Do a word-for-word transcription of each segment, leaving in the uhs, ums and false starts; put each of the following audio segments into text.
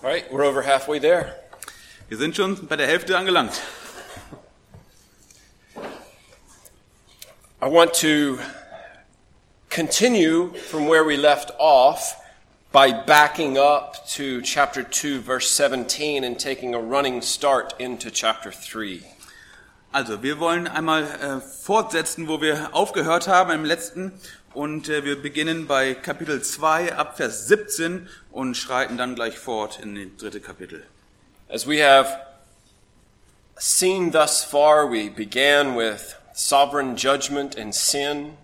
All right, we're over halfway there. Wir sind schon bei der Hälfte angelangt. I want to continue from where we left off by backing up to chapter two, verse seventeen, and taking a running start into chapter three. Also, wir wollen einmal äh, fortsetzen, wo wir aufgehört haben im letzten. Und äh, wir beginnen bei Kapitel zwei, ab Vers siebzehn und schreiten dann gleich fort in das dritte Kapitel. As we have seen thus far, we began with sovereign judgment and sin.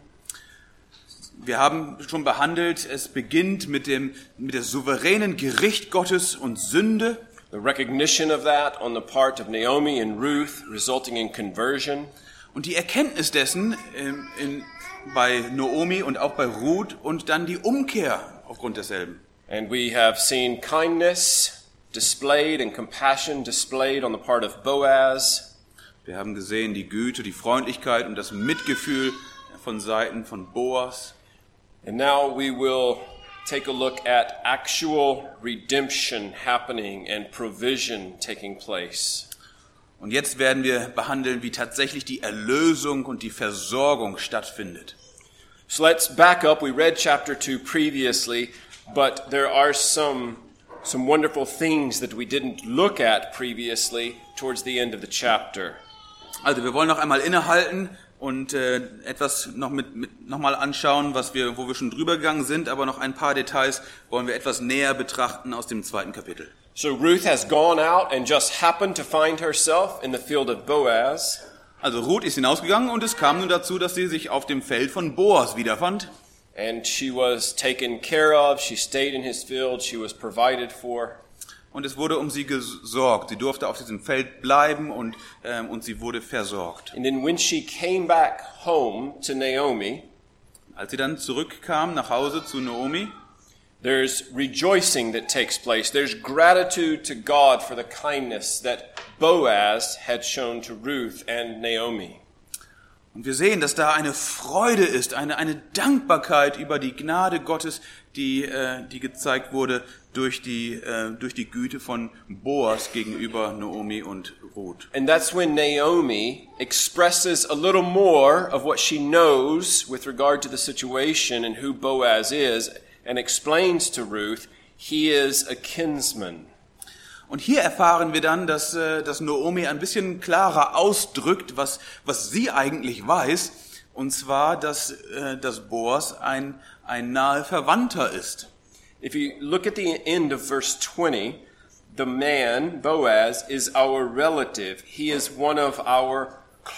Wir haben schon behandelt, es beginnt mit dem mit der souveränen Gericht Gottes und Sünde. The recognition of that on the part of Naomi and Ruth, resulting in conversion. Und die Erkenntnis dessen in, in, bei Naomi und auch bei Ruth und dann die Umkehr aufgrund desselben. And we have seen kindness displayed and compassion displayed on the part of Boaz. Wir haben gesehen die Güte, die Freundlichkeit und das Mitgefühl von Seiten von Boas. And now we will take a look at actual redemption happening and provision taking place. Und jetzt werden wir behandeln, wie tatsächlich die Erlösung und die Versorgung stattfindet. So let's back up. We read chapter two previously, but there are some some wonderful things that we didn't look at previously towards the end of the chapter. Also wir wollen noch einmal innehalten und äh, etwas noch mit, mit noch mal anschauen, was wir, wo wir schon drüber gegangen sind, aber noch ein paar Details wollen wir etwas näher betrachten aus dem zweiten Kapitel. So Ruth has gone out and just happened to find herself in the field of Boaz. Also Ruth ist hinausgegangen und es kam nun dazu, dass sie sich auf dem Feld von Boas wiederfand. And she was taken care of, she stayed in his field, she was provided for. Und es wurde um sie gesorgt. Sie durfte auf diesem Feld bleiben und, ähm, und sie wurde versorgt. And then when she came back home to Naomi, als sie dann zurückkam nach Hause zu Naomi, there's rejoicing that takes place. There's gratitude to God for the kindness that Boaz had shown to Ruth and Naomi. Und wir sehen, dass da eine Freude ist, eine, eine Dankbarkeit über die Gnade Gottes, die, äh, die gezeigt wurde durch die, äh, durch die Güte von Boas gegenüber Naomi und Ruth. And that's when Naomi expresses a little more of what she knows with regard to the situation and who Boaz is, and explains to Ruth, he is a kinsman. Und hier erfahren wir dann, dass, dass Naomi ein bisschen klarer ausdrückt, was, was sie eigentlich weiß, und zwar, dass, dass Boas ein, ein nahe Verwandter ist. If you look at the end of verse twenty, the man, Boaz, is our relative. He is one of our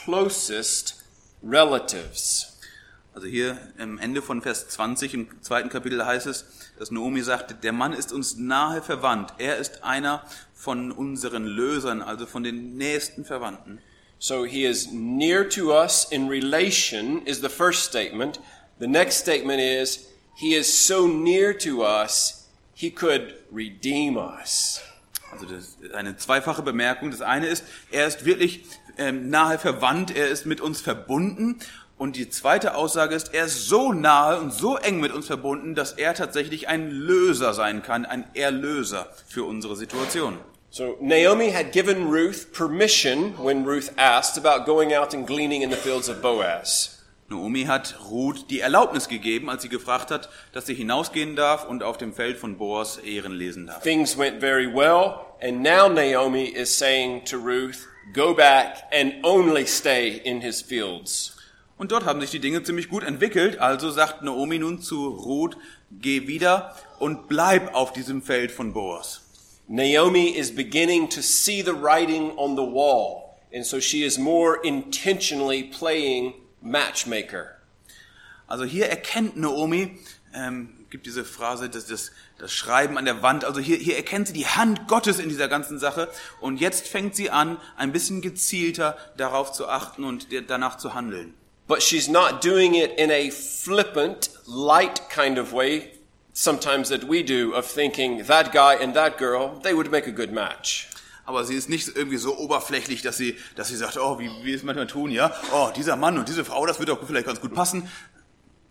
closest relatives. Also hier am Ende von Vers zwanzig im zweiten Kapitel heißt es, dass Naomi sagte, der Mann ist uns nahe verwandt. Er ist einer von unseren Lösern, also von den nächsten Verwandten. So he is near to us in relation is the first statement. The next statement is, he is so near to us, he could redeem us. Also das ist eine zweifache Bemerkung. Das eine ist, er ist wirklich ähm, nahe verwandt, er ist mit uns verbunden. Und die zweite Aussage ist, er ist so nahe und so eng mit uns verbunden, dass er tatsächlich ein Löser sein kann, ein Erlöser für unsere Situation. So Naomi had given Ruth permission when Ruth asked about going out and gleaning in the fields of Boaz. Naomi hat Ruth die Erlaubnis gegeben, als sie gefragt hat, dass sie hinausgehen darf und auf dem Feld von Boas Ehren lesen darf. Things went very well, and now Naomi is saying to Ruth, go back and only stay in his fields. Und dort haben sich die Dinge ziemlich gut entwickelt, also sagt Naomi nun zu Ruth, geh wieder und bleib auf diesem Feld von Boas. Naomi is beginning to see the writing on the wall, and so she is more intentionally playing matchmaker. Also hier erkennt Naomi, ähm, gibt diese Phrase, das, das, das Schreiben an der Wand, also hier, hier erkennt sie die Hand Gottes in dieser ganzen Sache und jetzt fängt sie an, ein bisschen gezielter darauf zu achten und danach zu handeln. But she's not doing it in a flippant, light kind of way, sometimes that we do, of thinking that guy and that girl, they would make a good match. Aber sie ist nicht irgendwie so oberflächlich, dass sie, dass sie sagt, oh, wie, wie es manchmal tun, ja, oh, dieser Mann und diese Frau, das wird doch vielleicht ganz gut passen.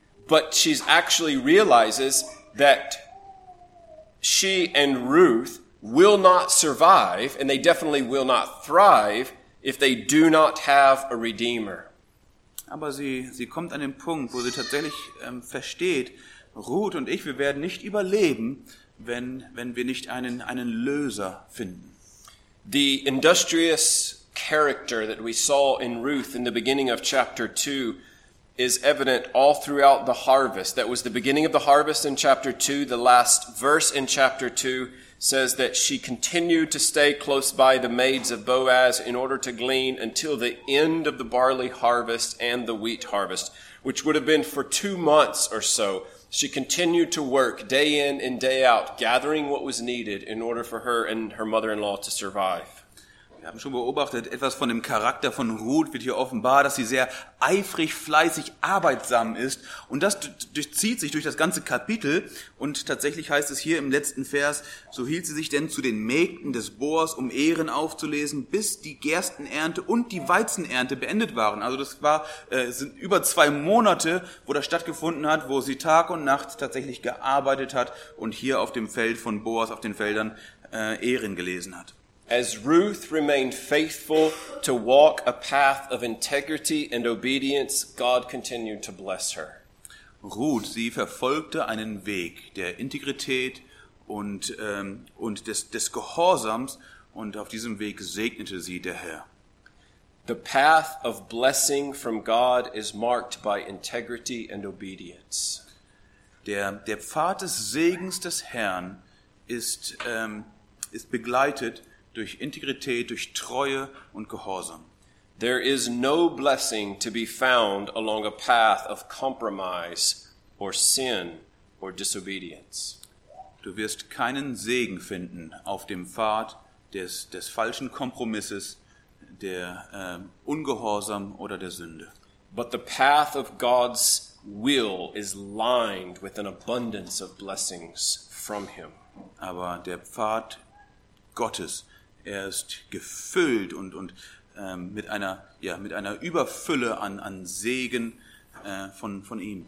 But she's actually realizes that she and Ruth will not survive, and they definitely will not thrive, if they do not have a Redeemer. Aber sie, sie kommt an den Punkt, wo sie tatsächlich ähm, versteht, Ruth und ich, wir werden nicht überleben, wenn, wenn wir nicht einen, einen Löser finden. The industrious character that we saw in Ruth in the beginning of chapter two is evident all throughout the harvest. That was the beginning of the harvest in chapter two. The last verse in chapter two says that she continued to stay close by the maids of Boaz in order to glean until the end of the barley harvest and the wheat harvest, which would have been for two months or so. She continued to work day in and day out, gathering what was needed in order for her and her mother-in-law to survive. Wir haben schon beobachtet, etwas von dem Charakter von Ruth wird hier offenbar, dass sie sehr eifrig, fleißig, arbeitsam ist. Und das durchzieht sich durch das ganze Kapitel. Und tatsächlich heißt es hier im letzten Vers, so hielt sie sich denn zu den Mägden des Boas, um Ehren aufzulesen, bis die Gerstenernte und die Weizenernte beendet waren. Also das war, äh, es sind über zwei Monate, wo das stattgefunden hat, wo sie Tag und Nacht tatsächlich gearbeitet hat und hier auf dem Feld von Boas, auf den Feldern, äh, Ehren gelesen hat. As Ruth remained faithful to walk a path of integrity and obedience, God continued to bless her. Ruth, sie verfolgte einen Weg der Integrität und, ähm, und des, des Gehorsams, und auf diesem Weg segnete sie der Herr. The path of blessing from God is marked by integrity and obedience. Der, der Pfad des Segens des Herrn ist, ähm, ist begleitet durch Integrität, durch Treue und Gehorsam. There is no blessing to be found along a path of compromise or sin or disobedience. Du wirst keinen Segen finden auf dem Pfad des, des falschen Kompromisses, der ähm, Ungehorsam oder der Sünde. But the path of God's will is lined with an abundance of blessings from Him. Aber der Pfad Gottes, er ist gefüllt und, und ähm, mit einer, ja, mit einer Überfülle an, an Segen äh, von, von ihm.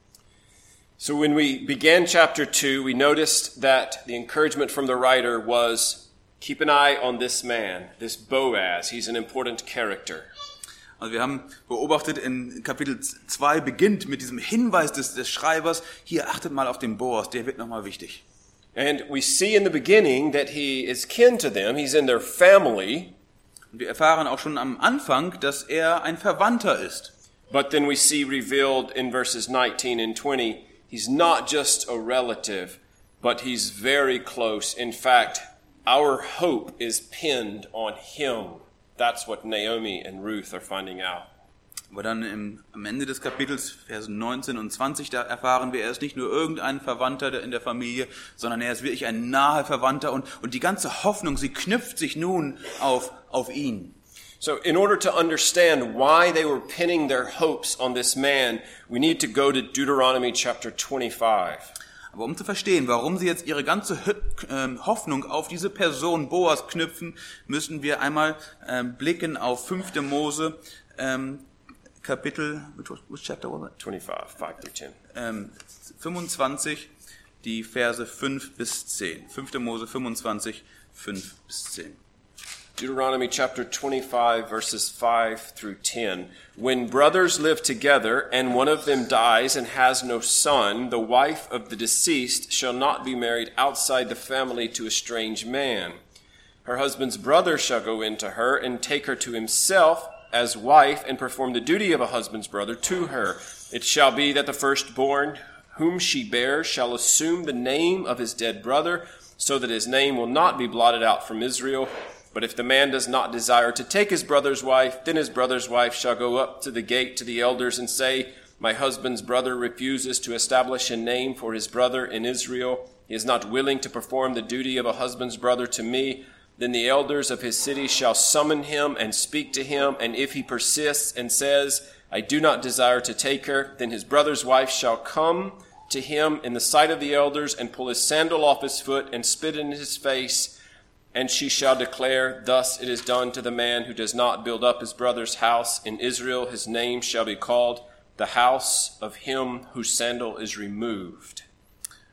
So when we began chapter two, we noticed that the encouragement from the writer was, keep an eye on this man, this Boaz. He's an important character. Also wir haben beobachtet, in Kapitel zwei beginnt mit diesem Hinweis des, des Schreibers, hier achtet mal auf den Boas, der wird nochmal wichtig. And we see in the beginning that he is kin to them. He's in their family. Und wir erfahren auch schon am Anfang, dass er ein Verwandter ist. But then we see revealed in verses nineteen and twenty, he's not just a relative, but he's very close. In fact, our hope is pinned on him. That's what Naomi and Ruth are finding out. Aber dann im, am Ende des Kapitels, Versen neunzehn und zwanzig, da erfahren wir, er ist nicht nur irgendein Verwandter in der Familie, sondern er ist wirklich ein naher Verwandter, und, und die ganze Hoffnung, sie knüpft sich nun auf, auf ihn. So in order to understand why they were pinning their hopes on this man, we need to go to Deuteronomy chapter twenty-five. Aber um zu verstehen, warum sie jetzt ihre ganze Hoffnung auf diese Person Boas knüpfen, müssen wir einmal ähm, blicken auf fünfte Mose, ähm, Kapitel, which chapter was it? twenty-five, five through ten. Ähm, fünfundzwanzig, die Verse fünf bis zehn. fünfte Mose fünfundzwanzig, fünf bis zehn. Deuteronomy chapter twenty-five, verses five through ten. When brothers live together, and one of them dies and has no son, the wife of the deceased shall not be married outside the family to a strange man. Her husband's brother shall go into her and take her to himself as wife, and perform the duty of a husband's brother to her. It shall be that the firstborn whom she bears shall assume the name of his dead brother, so that his name will not be blotted out from Israel. But if the man does not desire to take his brother's wife, then his brother's wife shall go up to the gate to the elders and say, my husband's brother refuses to establish a name for his brother in Israel. He is not willing to perform the duty of a husband's brother to me. Then the elders of his city shall summon him and speak to him, and if he persists and says, I do not desire to take her, then his brother's wife shall come to him in the sight of the elders and pull his sandal off his foot and spit in his face, and she shall declare, thus it is done to the man who does not build up his brother's house. In Israel his name shall be called the house of him whose sandal is removed.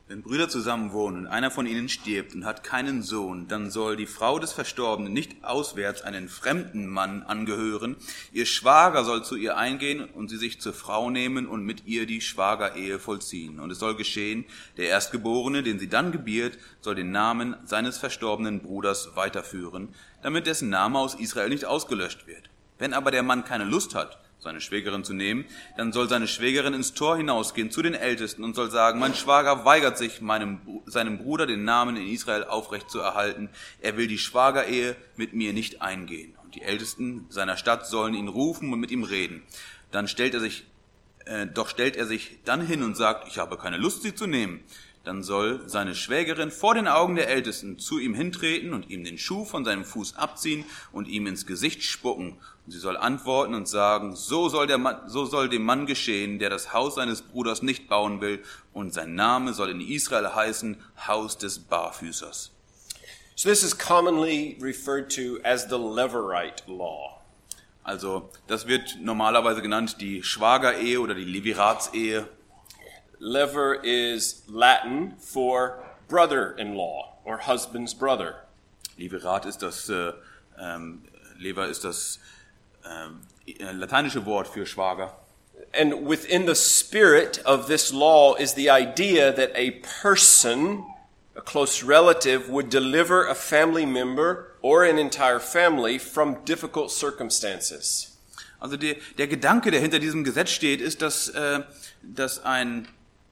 Wenn Brüder zusammen wohnen und einer von ihnen stirbt und hat keinen Sohn, dann soll die Frau des Verstorbenen nicht auswärts einen fremden Mann angehören. Ihr Schwager soll zu ihr eingehen und sie sich zur Frau nehmen und mit ihr die Schwagerehe vollziehen. Und es soll geschehen, der Erstgeborene, den sie dann gebiert, soll den Namen seines verstorbenen Bruders weiterführen, damit dessen Name aus Israel nicht ausgelöscht wird. Wenn aber der Mann keine Lust hat, seine Schwägerin zu nehmen, dann soll seine Schwägerin ins Tor hinausgehen zu den Ältesten und soll sagen, mein Schwager weigert sich, meinem, seinem Bruder den Namen in Israel aufrecht zu erhalten. Er will die Schwagerehe mit mir nicht eingehen. Und die Ältesten seiner Stadt sollen ihn rufen und mit ihm reden. Dann stellt er sich, äh, doch stellt er sich dann hin und sagt, ich habe keine Lust, sie zu nehmen. Dann soll seine Schwägerin vor den Augen der Ältesten zu ihm hintreten und ihm den Schuh von seinem Fuß abziehen und ihm ins Gesicht spucken. Und sie soll antworten und sagen, so soll, der Mann, so soll dem Mann geschehen, der das Haus seines Bruders nicht bauen will, und sein Name soll in Israel heißen, Haus des Barfüßers. So this is commonly referred to as the Levirate law. Also das wird normalerweise genannt die Schwagerehe oder die Leviratsehe. Lever is Latin for brother-in-law or husband's brother. Levirat ist das, äh, ähm, Lever ist das äh, lateinische Wort für Schwager. And within the spirit of this law is the idea that a person, a close relative, would deliver a family member or an entire family from difficult circumstances. Also der, der Gedanke, der hinter diesem Gesetz steht, ist, dass, äh, dass ein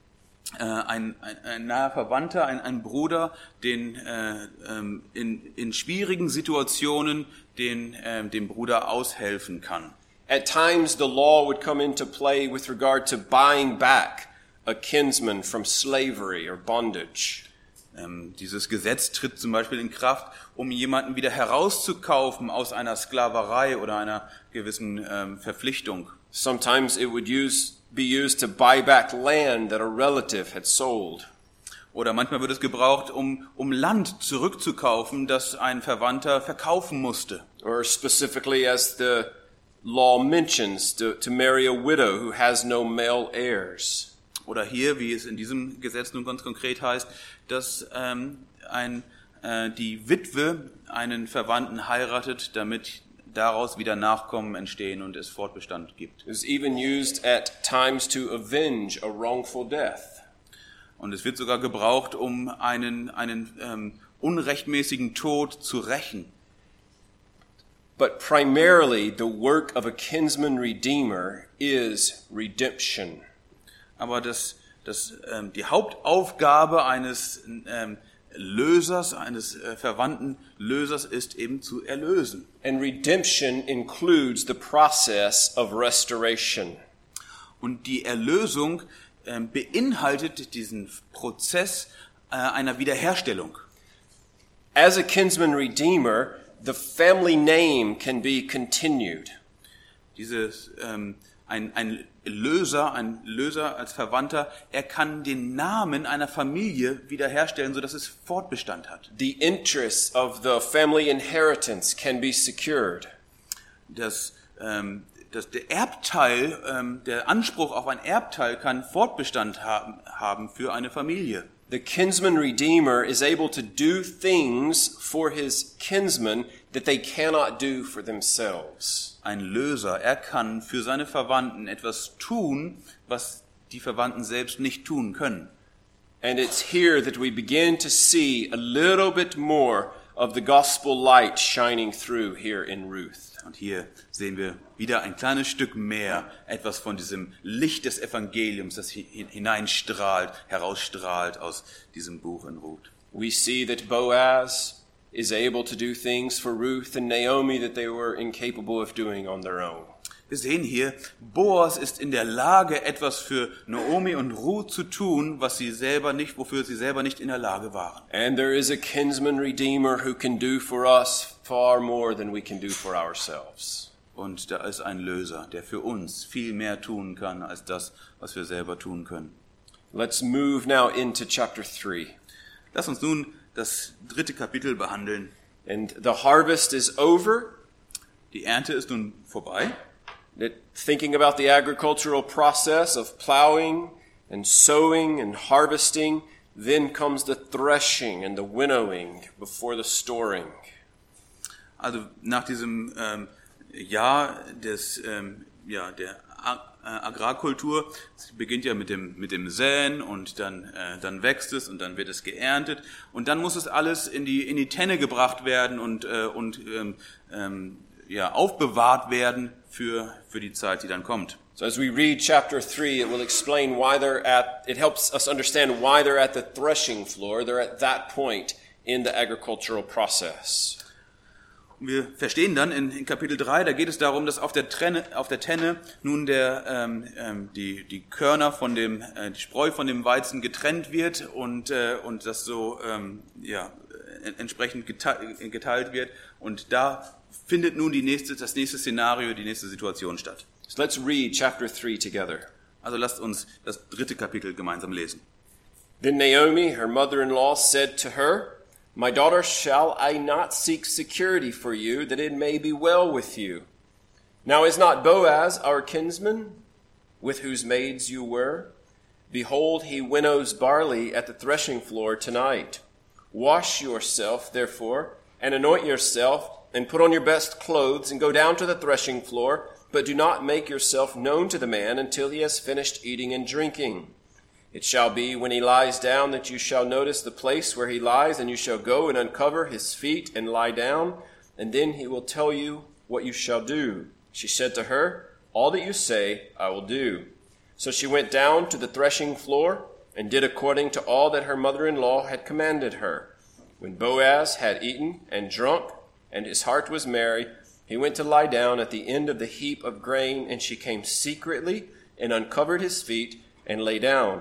Ein, ein, ein naher Verwandter, ein, ein Bruder, den äh, ähm, in, in schwierigen Situationen den, äh, dem Bruder aushelfen kann. At times the law would come into play with regard to buying back a kinsman from slavery or bondage. Ähm, dieses Gesetz tritt zum Beispiel in Kraft, um jemanden wieder herauszukaufen aus einer Sklaverei oder einer gewissen ähm, Verpflichtung. Sometimes it would use be used to buy back land that a relative had sold. Oder manchmal wird es gebraucht, um, um Land zurückzukaufen, das ein Verwandter verkaufen musste. Or specifically, as the law mentions, to, to marry a widow who has no male heirs. Oder hier, wie es in diesem Gesetz nun ganz konkret heißt, dass ähm, ein, äh, die Witwe einen Verwandten heiratet, damit daraus wieder Nachkommen entstehen und es Fortbestand gibt. It was even used at times to avenge a wrongful death. Und es wird sogar gebraucht, um einen, einen ähm, unrechtmäßigen Tod zu rächen. But primarily the work of a kinsman redeemer is redemption. Aber das, das, ähm, die Hauptaufgabe eines ähm, Lösers, eines äh, verwandten Lösers ist eben zu erlösen. And redemption includes the process of restoration. Und die Erlösung äh, beinhaltet diesen Prozess äh, einer Wiederherstellung. As a kinsman redeemer, the family name can be continued. Dieses, ähm, ein, ein Löser, ein Löser als Verwandter, er kann den Namen einer Familie wiederherstellen, sodass es Fortbestand hat. The interests of the family inheritance can be secured. Das, ähm, das, der Erbteil, ähm, der Anspruch auf ein Erbteil kann Fortbestand haben, haben für eine Familie. The kinsman redeemer is able to do things for his kinsmen that they cannot do for themselves. Ein Löser, er kann für seine Verwandten etwas tun, was die Verwandten selbst nicht tun können. And it's here that we begin to see a little bit more of the gospel light shining through here in Ruth. Und hier sehen wir wieder ein kleines Stück mehr, etwas von diesem Licht des Evangeliums, das hineinstrahlt, herausstrahlt aus diesem Buch in Ruth. We see that Boaz is able to do things for Ruth and Naomi that they were incapable of doing on their own. Wir sehen hier, Boas ist in der Lage, etwas für Naomi und Ruth zu tun, was sie selber nicht, wofür sie selber nicht in der Lage waren. And there is a kinsman redeemer who can do for us far more than we can do for ourselves. Und da ist ein Löser, der für uns viel mehr tun kann als das, was wir selber tun können. Let's move now into chapter three. Lass uns nun das dritte Kapitel behandeln. And the harvest is over. Die Ernte ist nun vorbei. That thinking about the agricultural process of plowing and sowing and harvesting, Then comes the threshing and the winnowing before the storing. Also nach diesem ähm, Jahr des, ähm, ja, der Ag- äh, Agrarkultur, es beginnt ja mit dem, mit dem Säen und dann, äh, dann wächst es und dann wird es geerntet und dann muss es alles in die, in die Tenne gebracht werden und, äh, und ähm, ähm, ja, aufbewahrt werden für, für die Zeit, die dann kommt. So as we read chapter three, it will explain why they're at, it helps us understand why they're at the threshing floor. They're at that point in the agricultural process. Wir verstehen dann in, in Kapitel drei, da geht es darum, dass auf der, Trenne, auf der Tenne nun der, ähm, ähm, die, die Körner von dem, äh, die Spreu von dem Weizen getrennt wird und, äh, und das so ähm, ja, entsprechend geteilt, geteilt wird. Und da findet nun die nächste, das nächste Szenario, die nächste Situation statt. So let's read chapter three together. Also lasst uns das dritte Kapitel gemeinsam lesen. Then Naomi, her mother-in-law, said to her, My daughter, shall I not seek security for you, that it may be well with you? Now is not Boaz our kinsman, with whose maids you were? Behold, he winnows barley at the threshing floor tonight. Wash yourself, therefore, and anoint yourself, and put on your best clothes, and go down to the threshing floor, but do not make yourself known to the man until he has finished eating and drinking. It shall be when he lies down that you shall notice the place where he lies, and you shall go and uncover his feet and lie down, and then he will tell you what you shall do. She said to her, All that you say I will do. So she went down to the threshing floor and did according to all that her mother-in-law had commanded her. When Boaz had eaten and drunk, and his heart was merry, he went to lie down at the end of the heap of grain, and she came secretly and uncovered his feet and lay down.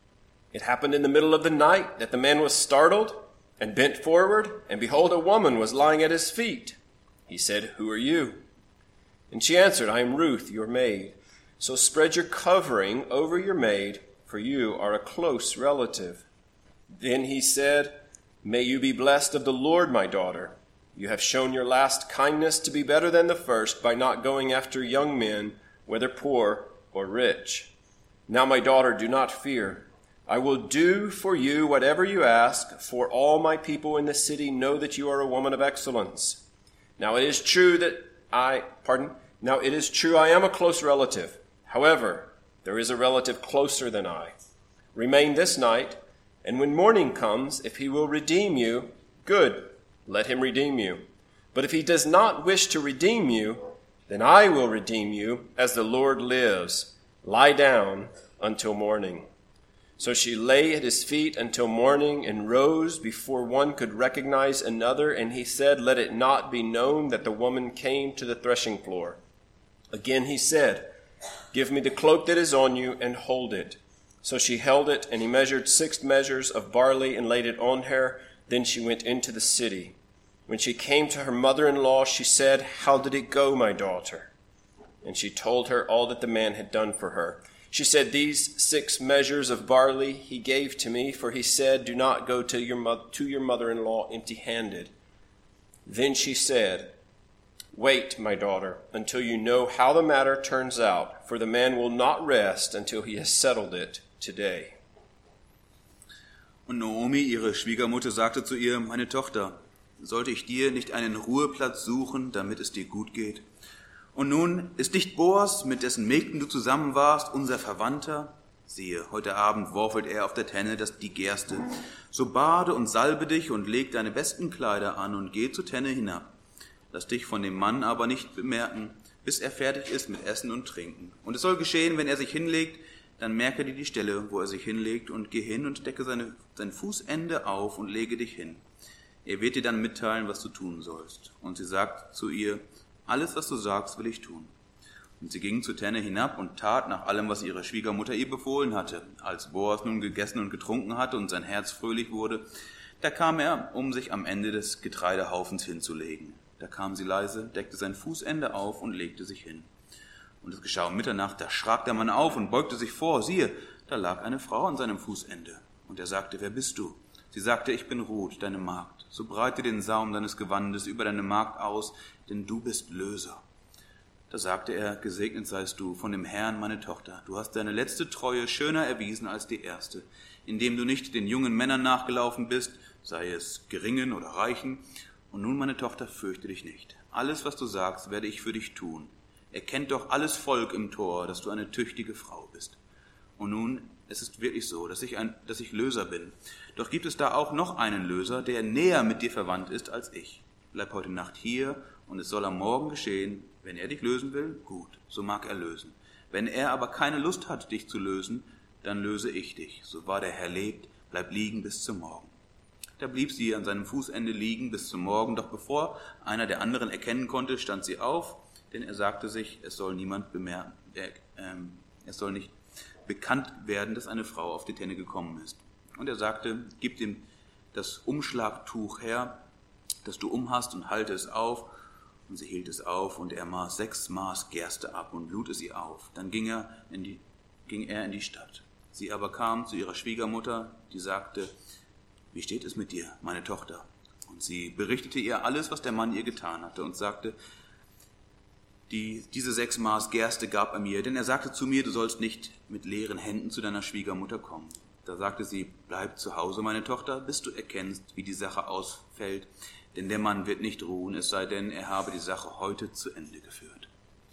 It happened in the middle of the night that the man was startled and bent forward, and behold, a woman was lying at his feet. He said, Who are you? And she answered, I am Ruth, your maid. So spread your covering over your maid, for you are a close relative. Then he said, May you be blessed of the Lord, my daughter. You have shown your last kindness to be better than the first by not going after young men, whether poor or rich. Now, my daughter, do not fear. I will do for you whatever you ask, for all my people in the city know that you are a woman of excellence. Now it is true that I, pardon, now it is true I am a close relative. However, there is a relative closer than I. Remain this night, and when morning comes, if he will redeem you, good, let him redeem you. But if he does not wish to redeem you, then I will redeem you, as the Lord lives. Lie down until morning. So she lay at his feet until morning and rose before one could recognize another. And he said, Let it not be known that the woman came to the threshing floor. Again he said, Give me the cloak that is on you and hold it. So she held it, and he measured six measures of barley and laid it on her. Then she went into the city. When she came to her mother-in-law, she said, How did it go, my daughter? And she told her all that the man had done for her. She said, These six measures of barley he gave to me, for he said, Do not go to your, mo- to your mother-in-law empty-handed. Then she said, Wait, my daughter, until you know how the matter turns out, for the man will not rest until he has settled it today. Und Naomi, ihre Schwiegermutter, sagte zu ihr, meine Tochter, sollte ich dir nicht einen Ruheplatz suchen, damit es dir gut geht? Und nun ist nicht Boas, mit dessen Mägden du zusammen warst, unser Verwandter? Siehe, heute Abend worfelt er auf der Tenne das, die Gerste. So bade und salbe dich und leg deine besten Kleider an und geh zur Tenne hinab. Lass dich von dem Mann aber nicht bemerken, bis er fertig ist mit Essen und Trinken. Und es soll geschehen, wenn er sich hinlegt, dann merke dir die Stelle, wo er sich hinlegt, und geh hin und decke seine, sein Fußende auf und lege dich hin. Er wird dir dann mitteilen, was du tun sollst. Und sie sagt zu ihr, alles, was du sagst, will ich tun. Und sie ging zur Tenne hinab und tat nach allem, was ihre Schwiegermutter ihr befohlen hatte. Als Boas nun gegessen und getrunken hatte und sein Herz fröhlich wurde, da kam er, um sich am Ende des Getreidehaufens hinzulegen. Da kam sie leise, deckte sein Fußende auf und legte sich hin. Und es geschah um Mitternacht, da schrak der Mann auf und beugte sich vor. Siehe, da lag eine Frau an seinem Fußende. Und er sagte, wer bist du? Sie sagte, ich bin Ruth, deine Magd. So breite den Saum deines Gewandes über deine Magd aus, denn du bist Löser. Da sagte er, gesegnet seist du von dem Herrn, meine Tochter. Du hast deine letzte Treue schöner erwiesen als die erste. indem du nicht den jungen Männern nachgelaufen bist, sei es geringen oder reichen. Und nun, meine Tochter, fürchte dich nicht. Alles, was du sagst, werde ich für dich tun. Erkennt doch alles Volk im Tor, dass du eine tüchtige Frau bist. Und nun, es ist wirklich so, dass ich, ein, dass ich Löser bin. Doch gibt es da auch noch einen Löser, der näher mit dir verwandt ist als ich. Bleib heute Nacht hier und es soll am Morgen geschehen. Wenn er dich lösen will, gut, so mag er lösen. Wenn er aber keine Lust hat, dich zu lösen, dann löse ich dich. So wahr der Herr lebt, bleib liegen bis zum Morgen. Da blieb sie an seinem Fußende liegen bis zum Morgen, doch bevor einer der anderen erkennen konnte, stand sie auf, denn er sagte sich, es soll niemand bemerken, äh, ähm, es soll nicht bekannt werden, dass eine Frau auf die Tenne gekommen ist. Und er sagte, gib ihm das Umschlagtuch her, das du umhast, und halte es auf. Und sie hielt es auf, und er maß sechs Maß Gerste ab und lud es ihr auf. Dann ging er in die, ging er in die Stadt. Sie aber kam zu ihrer Schwiegermutter, die sagte, wie steht es mit dir, meine Tochter? Und sie berichtete ihr alles, was der Mann ihr getan hatte, und sagte, die, diese sechs Maß Gerste gab er mir, denn er sagte zu mir, du sollst nicht mit leeren Händen zu deiner Schwiegermutter kommen. Da sagte sie, bleib zu Hause, meine Tochter, bis du erkennst, wie die Sache ausfällt, denn der Mann wird nicht ruhen, es sei denn, er habe die Sache heute zu Ende geführt.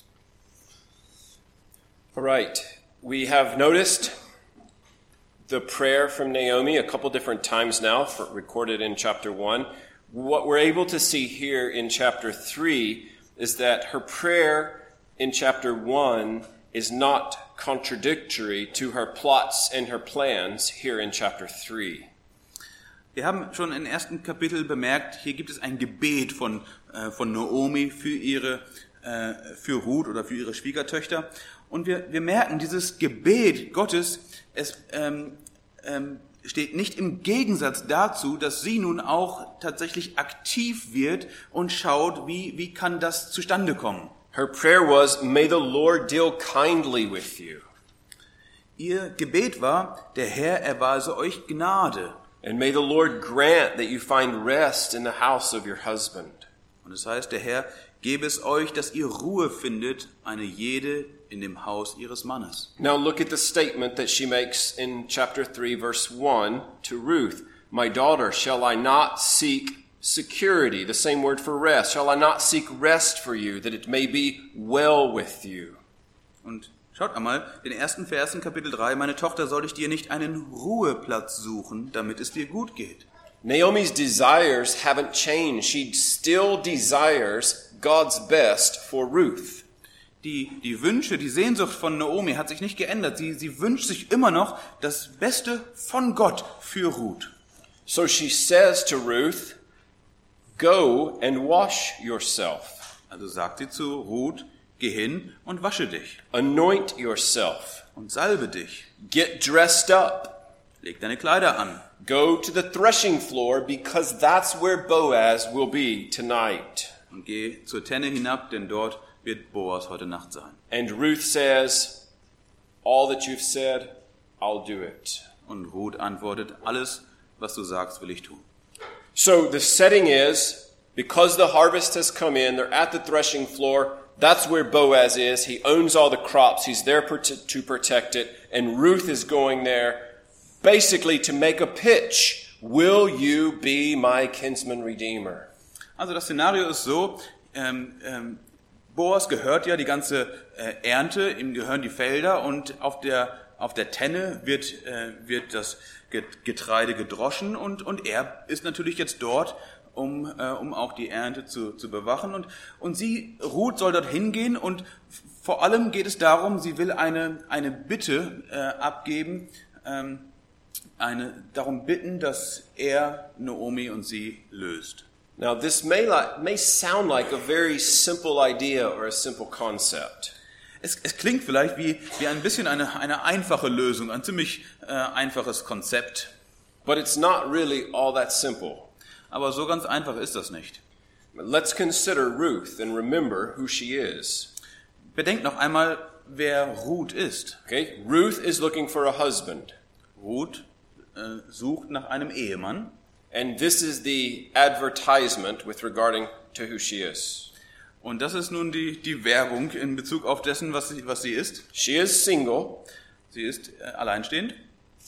All right, we have noticed the prayer from Naomi a couple different times now, for, recorded in chapter one. What we're able to see here in chapter three is that her prayer in chapter one is not contradictory to her plots and her plans here in chapter three. Wir haben schon im ersten Kapitel bemerkt, hier gibt es ein Gebet von, äh, von Naomi für ihre, äh, für Ruth oder für ihre Schwiegertöchter. Und wir, wir merken, dieses Gebet Gottes, es ähm, ähm, steht nicht im Gegensatz dazu, dass sie nun auch tatsächlich aktiv wird und schaut, wie, wie kann das zustande kommen. Her prayer was, may the Lord deal kindly with you. Ihr Gebet war, der Herr erweise euch Gnade. And may the Lord grant that you find rest in the house of your husband. Und es heißt, der Herr gebe es euch, dass ihr Ruhe findet, eine jede in dem Haus ihres Mannes. Now look at the statement that she makes in chapter three, verse one to Ruth. My daughter, shall I not seek security, the same word for rest? Shall I not seek rest for you, that it may be well with you? Und schaut einmal, den ersten Vers in Kapitel drei. Meine Tochter, soll ich dir nicht einen Ruheplatz suchen, damit es dir gut geht? Naomi's desires haven't changed. She still desires God's best for Ruth. Die, die Wünsche, die Sehnsucht von Naomi hat sich nicht geändert. Sie, sie wünscht sich immer noch das Beste von Gott für Ruth. So she says to Ruth, go and wash yourself. Also sagt sie zu Ruth, geh hin und wasche dich. Anoint yourself. Und salbe dich. Get dressed up. Leg deine Kleider an. Go to the threshing floor because that's where Boaz will be tonight. Und geh zur Tenne hinab, denn dort wird Boas heute Nacht sein. And Ruth says, all that you've said, I'll do it. Und Ruth antwortet, alles, was du sagst, will ich tun. So the setting is, because the harvest has come in, they're at the threshing floor, that's where Boaz is. He owns all the crops. He's there to protect it. And Ruth is going there basically to make a pitch. Will you be my kinsman redeemer? Also das Szenario ist so, ähm, ähm, Boas gehört ja die ganze äh, Ernte, ihm gehören die Felder und auf der, auf der Tenne wird, äh, wird das Getreide gedroschen und, und er ist natürlich jetzt dort, um, äh, um auch die Ernte zu, zu bewachen. Und, und sie, Ruth, soll dort hingehen und vor allem geht es darum, sie will eine, eine Bitte äh, abgeben, ähm, eine, darum bitten, dass er Naomi und sie löst. Now this may, like, may sound like a very simple idea or a simple concept. Es, es klingt vielleicht wie, wie ein bisschen eine, eine einfache Lösung, ein ziemlich äh, einfaches Konzept. But it's not really all that simple. Aber so ganz einfach ist das nicht. Let's consider Ruth and remember who she is. Bedenkt noch einmal, wer Ruth ist. Okay, Ruth is looking for a husband. Ruth äh, sucht nach einem Ehemann. And this is the advertisement with regarding to who she is. Und das ist nun die, die Werbung in Bezug auf dessen, was sie, was sie ist. She is single. Sie ist äh, alleinstehend.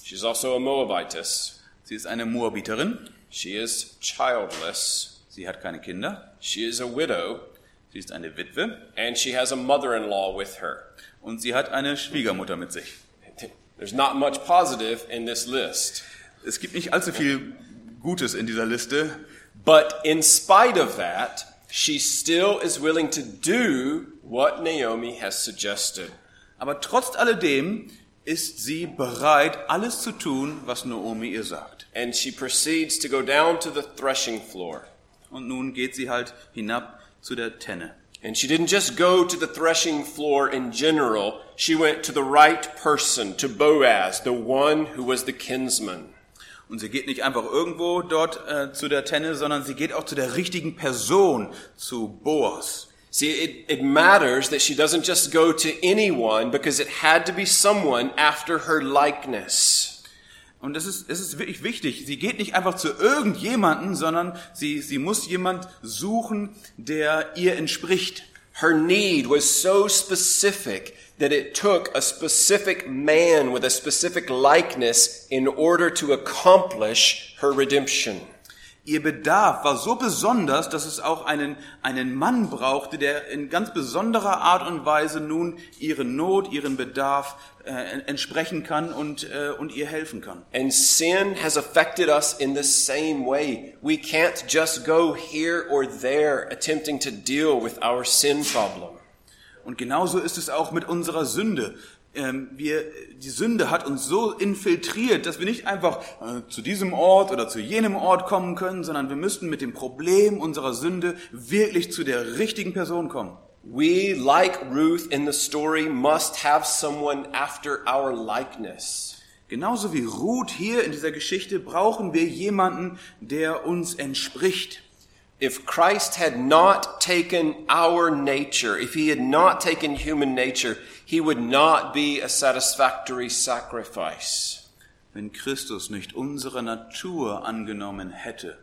She's also a Moabitess. Sie ist eine Moabiterin. She is childless. Sie hat keine Kinder. She is a widow. Sie ist eine Witwe. And she has a mother-in-law with her. Und sie hat eine Schwiegermutter mit sich. There's not much positive in this list. Es gibt nicht allzu viel Gutes in dieser Liste. But in spite of that, she still is willing to do what Naomi has suggested. Aber trotz alledem ist sie bereit, alles zu tun, was Naomi ihr sagt. And she proceeds to go down to the threshing floor. Und nun geht sie halt hinab zu der Tenne. And she didn't just go to the threshing floor in general. She went to the right person, to Boaz, the one who was the kinsman. Und sie geht nicht einfach irgendwo dort äh, zu der Tenne, sondern sie geht auch zu der richtigen Person, zu Boas. See, it, it matters that she doesn't just go to anyone because it had to be someone after her likeness. Und es ist, es ist wirklich wichtig. Sie geht nicht einfach zu irgendjemanden, sondern sie, sie muss jemand suchen, der ihr entspricht. Her need was so specific that it took a specific man with a specific likeness in order to accomplish her redemption. Ihr Bedarf war so besonders, dass es auch einen, einen Mann brauchte, der in ganz besonderer Art und Weise nun ihre Not, ihren Bedarf äh, entsprechen kann und, äh, und ihr helfen kann. And sin has affected us in the same way. We can't just go here or there attempting to deal with our sin problem. Und genauso ist es auch mit unserer Sünde. Ähm, wir, die Sünde hat uns so infiltriert, dass wir nicht einfach äh, zu diesem Ort oder zu jenem Ort kommen können, sondern wir müssten mit dem Problem unserer Sünde wirklich zu der richtigen Person kommen. We, like Ruth in the story, must have someone after our likeness. Genauso wie Ruth hier in dieser Geschichte brauchen wir jemanden, der uns entspricht. If Christ had not taken our nature, if he had not taken human nature, he would not be a satisfactory sacrifice. Wenn Christus nicht unsere Natur angenommen hätte,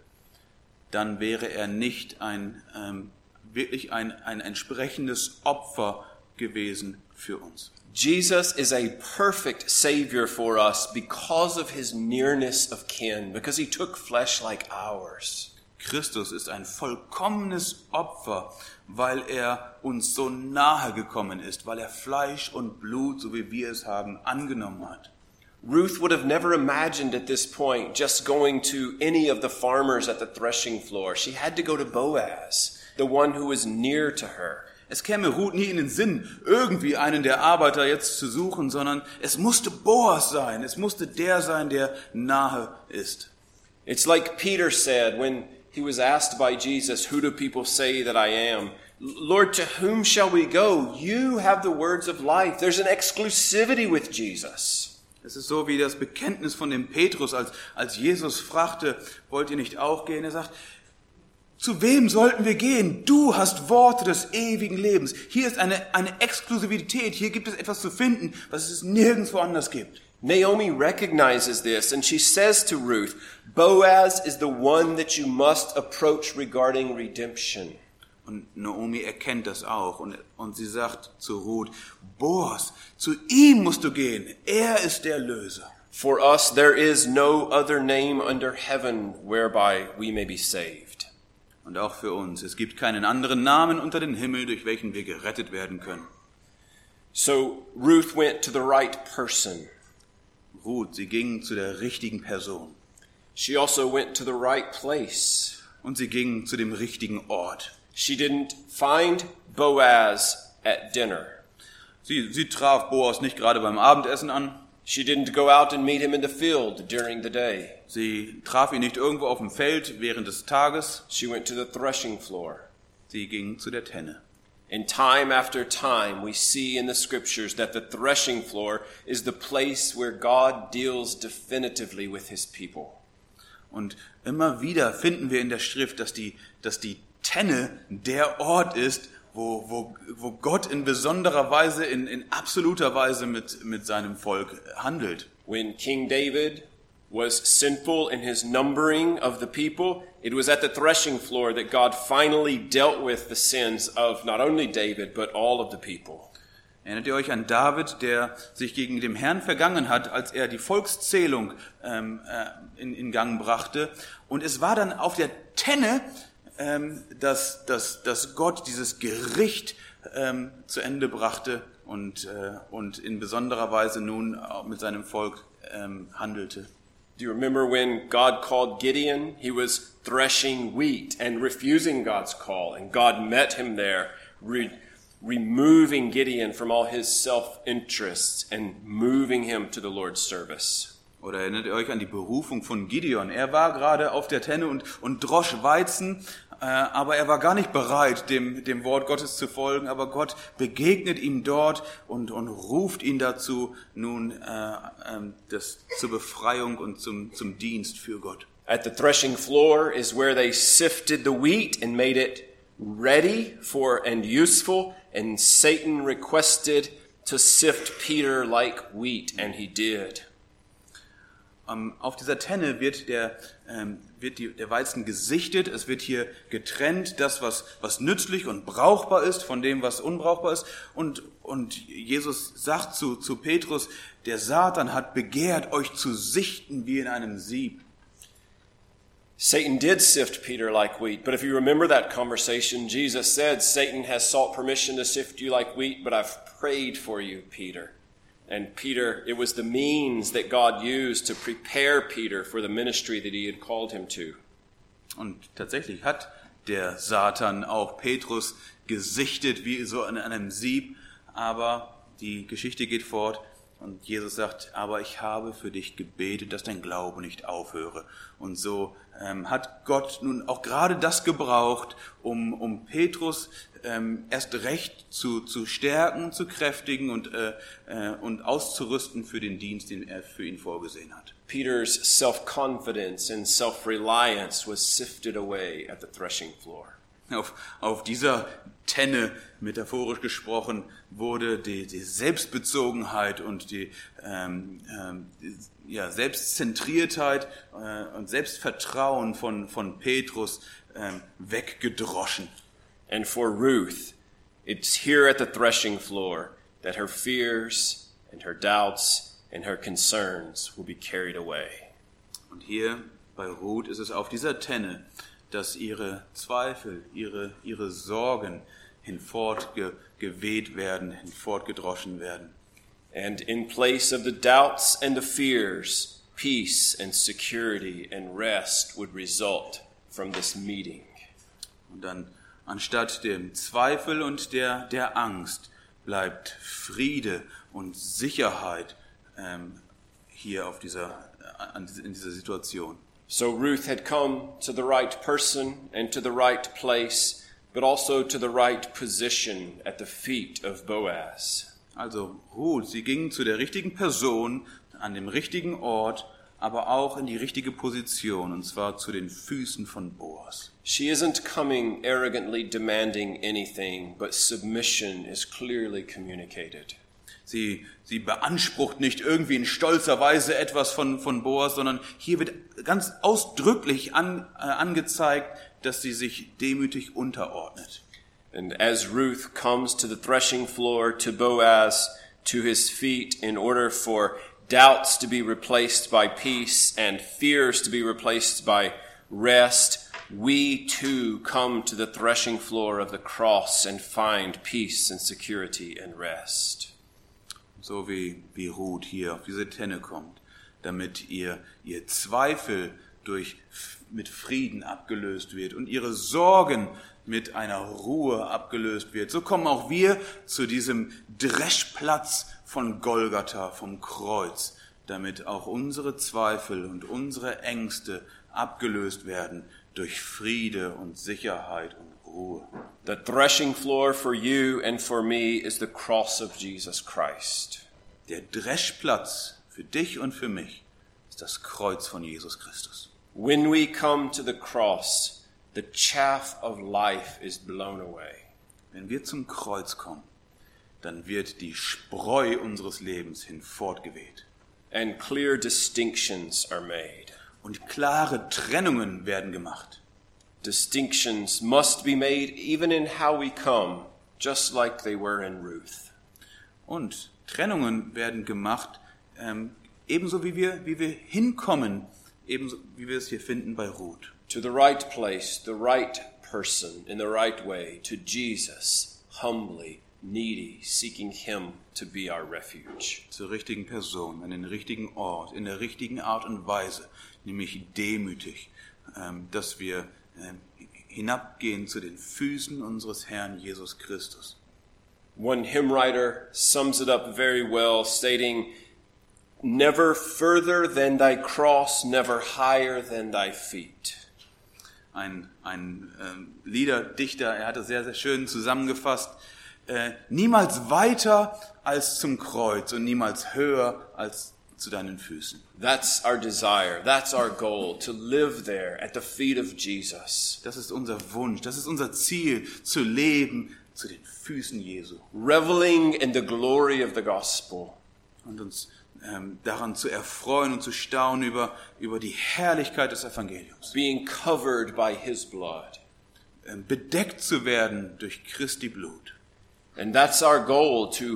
dann wäre er nicht ein, ähm, wirklich ein, ein entsprechendes Opfer gewesen für uns. Jesus is a perfect Savior for us because of his nearness of kin, because he took flesh like ours. Christus ist ein vollkommenes Opfer, weil er uns so nahe gekommen ist, weil er Fleisch und Blut, so wie wir es haben, angenommen hat. Ruth would have never imagined at this point just going to any of the farmers at the threshing floor. She had to go to Boaz, the one who was near to her. Es käme Ruth nie in den Sinn, irgendwie einen der Arbeiter jetzt zu suchen, sondern es musste Boas sein, es musste der sein, der nahe ist. It's like Peter said when he was asked by Jesus, "Who do people say that I am?" "Lord, to whom shall we go? You have the words of life." There's an exclusivity with Jesus. Es ist so wie das Bekenntnis von dem Petrus, als, als Jesus fragte, wollt ihr nicht auch gehen? Er sagt, zu wem sollten wir gehen? Du hast Worte des ewigen Lebens. Hier ist eine, eine Exklusivität. Hier gibt es etwas zu finden, was es nirgendwo anders gibt. Naomi recognizes this and she says to Ruth, Boaz is the one that you must approach regarding redemption. Und Naomi erkennt das auch und, und sie sagt zu Ruth, Boas, zu ihm musst du gehen. Er ist der Löser. For us there is no other name under heaven whereby we may be saved. Und auch für uns, es gibt keinen anderen Namen unter den Himmel, durch welchen wir gerettet werden können. So Ruth went to the right person. Ruth, sie ging zu der richtigen Person. She also went to the right place. Und sie ging zu dem richtigen Ort. She didn't find Boaz at dinner. Sie, sie traf Boas nicht gerade beim Abendessen an. She didn't go out and meet him in the field during the day. Sie traf ihn nicht irgendwo auf dem Feld während des Tages. She went to the threshing floor. Sie ging zu der Tenne. And time after time we see in the scriptures that the threshing floor is the place where God deals definitively with his people. Und immer wieder finden wir in der Schrift, dass die, dass die Tenne der Ort ist, wo, wo, wo Gott in besonderer Weise, in, in absoluter Weise mit, mit seinem Volk handelt. When King David was sinful in his numbering of the people, it was at the threshing floor that God finally dealt with the sins of not only David, but all of the people. Erinnert ihr euch an David, der sich gegen den Herrn vergangen hat, als er die Volkszählung ähm, äh, in, in Gang brachte? Und es war dann auf der Tenne, ähm, dass, dass, dass Gott dieses Gericht ähm, zu Ende brachte und, äh, und in besonderer Weise nun auch mit seinem Volk ähm, handelte. Do you remember when God called Gideon? He was threshing wheat and refusing God's call, and God met him there, re- removing Gideon from all his self-interests and moving him to the Lord's service. Oder erinnert ihr euch an die Berufung von Gideon? Er war gerade auf der Tenne und, und drosch Weizen, äh, aber er war gar nicht bereit, dem, dem Wort Gottes zu folgen. Aber Gott begegnet ihm dort und, und ruft ihn dazu, nun äh, äh, das, zur Befreiung und zum, zum Dienst für Gott. At the threshing floor is where they sifted the wheat and made it ready for and useful, and Satan requested to sift Peter like wheat, and he did. Um, auf dieser Tenne wird der ähm, wird die, der Weizen gesichtet. Es wird hier getrennt, das was was nützlich und brauchbar ist von dem was unbrauchbar ist. Und und Jesus sagt zu zu Petrus: Der Satan hat begehrt, euch zu sichten wie in einem Sieb. Satan did sift Peter like wheat, but if you remember that conversation, Jesus said, Satan has sought permission to sift you like wheat, but I've prayed for you, Peter. And Peter, it was the means that God used to prepare Peter for the ministry that he had called him to. Und tatsächlich hat der Satan auch Petrus gesichtet wie so in einem Sieb, aber die Geschichte geht fort. Und Jesus sagt, aber ich habe für dich gebetet, dass dein Glaube nicht aufhöre. Und so ähm, hat Gott nun auch gerade das gebraucht, um, um Petrus ähm, erst recht zu, zu stärken, zu kräftigen und, äh, äh, und auszurüsten für den Dienst, den er für ihn vorgesehen hat. Peter's self-confidence and self-reliance was sifted away at the threshing floor. Auf, auf dieser Tenne, metaphorisch gesprochen, wurde die, die Selbstbezogenheit und die, ähm, ähm, die ja, Selbstzentriertheit äh, und Selbstvertrauen von, von Petrus ähm, weggedroschen. And for Ruth, it's here at the threshing floor that her fears and her doubts and her concerns will be carried away. Und hier bei Ruth ist es auf dieser Tenne, dass ihre Zweifel, ihre, ihre Sorgen hinfortgeweht werden, hinfortgedroschen werden. And in place of the doubts and the fears, peace and security and rest would result from this meeting. Und dann anstatt dem Zweifel und der, der Angst bleibt Friede und Sicherheit ähm, hier auf dieser, in dieser Situation. So Ruth had come to the right person and to the right place, but also to the right position at the feet of Boaz. Also Ruth, sie ging zu der richtigen Person, an dem richtigen Ort, aber auch in die richtige Position, und zwar zu den Füßen von Boas. She isn't coming arrogantly demanding anything, but submission is clearly communicated. Sie, sie beansprucht nicht irgendwie in stolzer Weise etwas von, von Boas, sondern hier wird ganz ausdrücklich an, äh, angezeigt, dass sie sich demütig unterordnet. And as Ruth comes to the threshing floor to Boaz, to his feet, in order for doubts to be replaced by peace and fears to be replaced by rest, we too come to the threshing floor of the cross and find peace and security and rest. So wie, wie Ruth hier auf diese Tenne kommt, damit ihr, ihr Zweifel durch, mit Frieden abgelöst wird und ihre Sorgen mit einer Ruhe abgelöst wird. So kommen auch wir zu diesem Dreschplatz von Golgatha, vom Kreuz, damit auch unsere Zweifel und unsere Ängste abgelöst werden durch Friede und Sicherheit und Ruhe. The threshing floor for you and for me is the cross of Jesus Christ. Der Dreschplatz für dich und für mich ist das Kreuz von Jesus Christus. When we come to the cross, the chaff of life is blown away. Wenn wir zum Kreuz kommen, dann wird die Spreu unseres Lebens hinfortgeweht. And clear distinctions are made. Und klare Trennungen werden gemacht. Distinctions must be made even in how we come, just like they were in Ruth. Und Trennungen werden gemacht, ähm, ebenso wie wir, wie wir hinkommen, ebenso wie wir es hier finden bei Ruth. To the right place, the right person, in the right way, to Jesus, humbly, needy, seeking him to be our refuge. Zur richtigen Person, an den richtigen Ort, in der richtigen Art und Weise, nämlich demütig, ähm, dass wir ähm, hinabgehen zu den Füßen unseres Herrn Jesus Christus. One hymn writer sums it up very well, stating, "Never further than thy cross, never higher than thy feet." Ein, ein ähm, Liederdichter, er hat es sehr, sehr schön zusammengefasst. Äh, niemals weiter als zum Kreuz und niemals höher als zu deinen Füßen. That's our desire. That's our goal, to live there at the feet of Jesus. Das ist unser Wunsch, das ist unser Ziel, zu leben zu den Füßen Jesu. Reveling in the glory of the gospel. Und uns ähm, daran zu erfreuen und zu staunen über, über die Herrlichkeit des Evangeliums. Being covered by his blood. Ähm, bedeckt zu werden durch Christi Blut. And that's our goal, to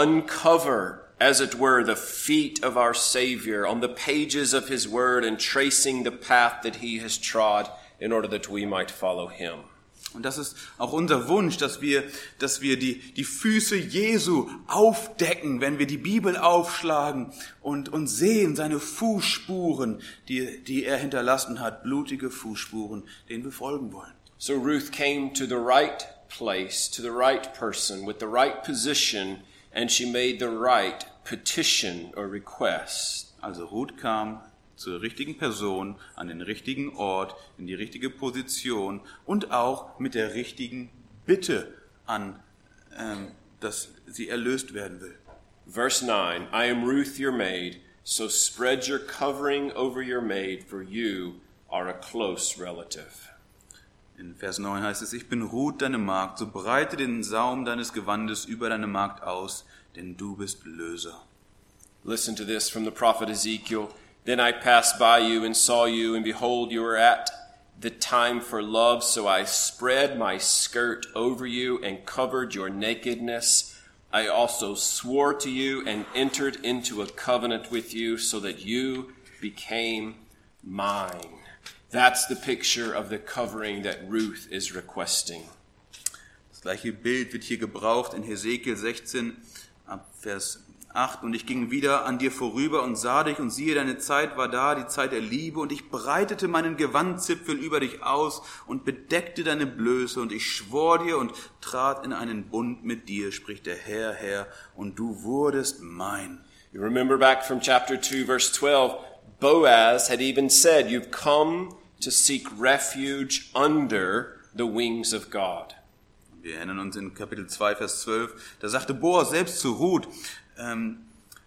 uncover, as it were, the feet of our Savior on the pages of his word and tracing the path that he has trod in order that we might follow him. Und das ist auch unser Wunsch, dass wir, dass wir die, die Füße Jesu aufdecken, wenn wir die Bibel aufschlagen und, und sehen seine Fußspuren, die, die er hinterlassen hat, blutige Fußspuren, denen wir folgen wollen. So Ruth came to the right place, to the right person, with the right position, and she made the right petition or request. Also Ruth kam zur richtigen Person, an den richtigen Ort, in die richtige Position und auch mit der richtigen Bitte an, ähm, dass sie erlöst werden will. Verse nine, I am Ruth your maid, so spread your covering over your maid, for you are a close relative. In Vers neun heißt es, ich bin Ruth, deine Magd, so breite den Saum deines Gewandes über deine Magd aus, denn du bist Löser. Listen to this from the prophet Ezekiel. Then I passed by you and saw you, and behold, you were at the time for love, so I spread my skirt over you and covered your nakedness. I also swore to you and entered into a covenant with you, so that you became mine. That's the picture of the covering that Ruth is requesting. Das gleiche Bild wird hier gebraucht in Hesekiel sechzehn, ab Vers acht. Und ich ging wieder an dir vorüber und sah dich, und siehe, deine Zeit war da, die Zeit der Liebe, und ich breitete meinen Gewandzipfel über dich aus und bedeckte deine Blöße, und ich schwor dir und trat in einen Bund mit dir, spricht der Herr, Herr, und du wurdest mein. You remember back from chapter two, verse twelve, Boaz had even said, you've come to seek refuge under the wings of God. Wir erinnern uns in Kapitel zwei, Vers zwölf, da sagte Boaz selbst zu Ruth, ähm,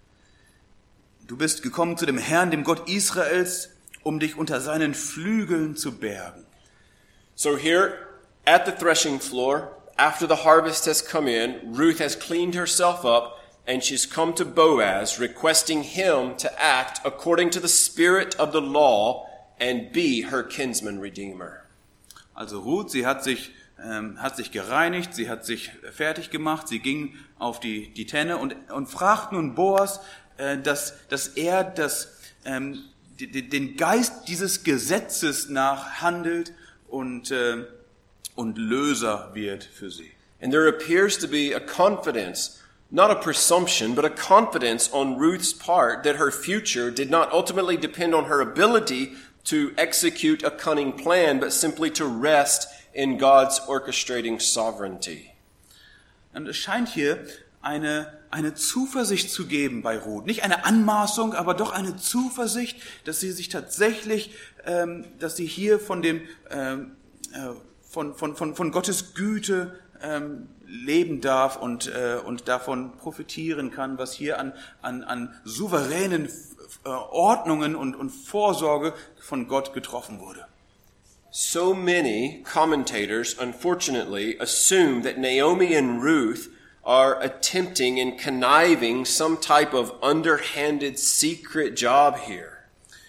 du bist gekommen zu dem Herrn, dem Gott Israels, um dich unter seinen Flügeln zu bergen. So here at the threshing floor, after the harvest has come in, Ruth has cleaned herself up, and she's come to Boaz, requesting him to act according to the spirit of the law and be her kinsman redeemer. Also Ruth, sie hat sich, ähm, hat sich gereinigt, sie hat sich fertig gemacht, sie ging auf die, die Tenne und, und fragt nun Boaz, äh, dass, dass er das, ähm, die, den Geist dieses Gesetzes nachhandelt und, äh, und Löser wird für sie. And there appears to be a confidence, not a presumption, but a confidence on Ruth's part that her future did not ultimately depend on her ability to execute a cunning plan, but simply to rest in God's orchestrating sovereignty. Und es scheint hier eine, eine Zuversicht zu geben bei Ruth. Nicht eine Anmaßung, aber doch eine Zuversicht, dass sie sich tatsächlich, ähm, dass sie hier von dem, ähm, äh, von, von, von, von Gottes Güte ähm, leben darf und, äh, und davon profitieren kann, was hier an, an, an souveränen äh, Ordnungen und, und Vorsorge von Gott getroffen wurde. So many commentators, unfortunately, assume that Naomi and Ruth are attempting and conniving some type of underhanded secret job here.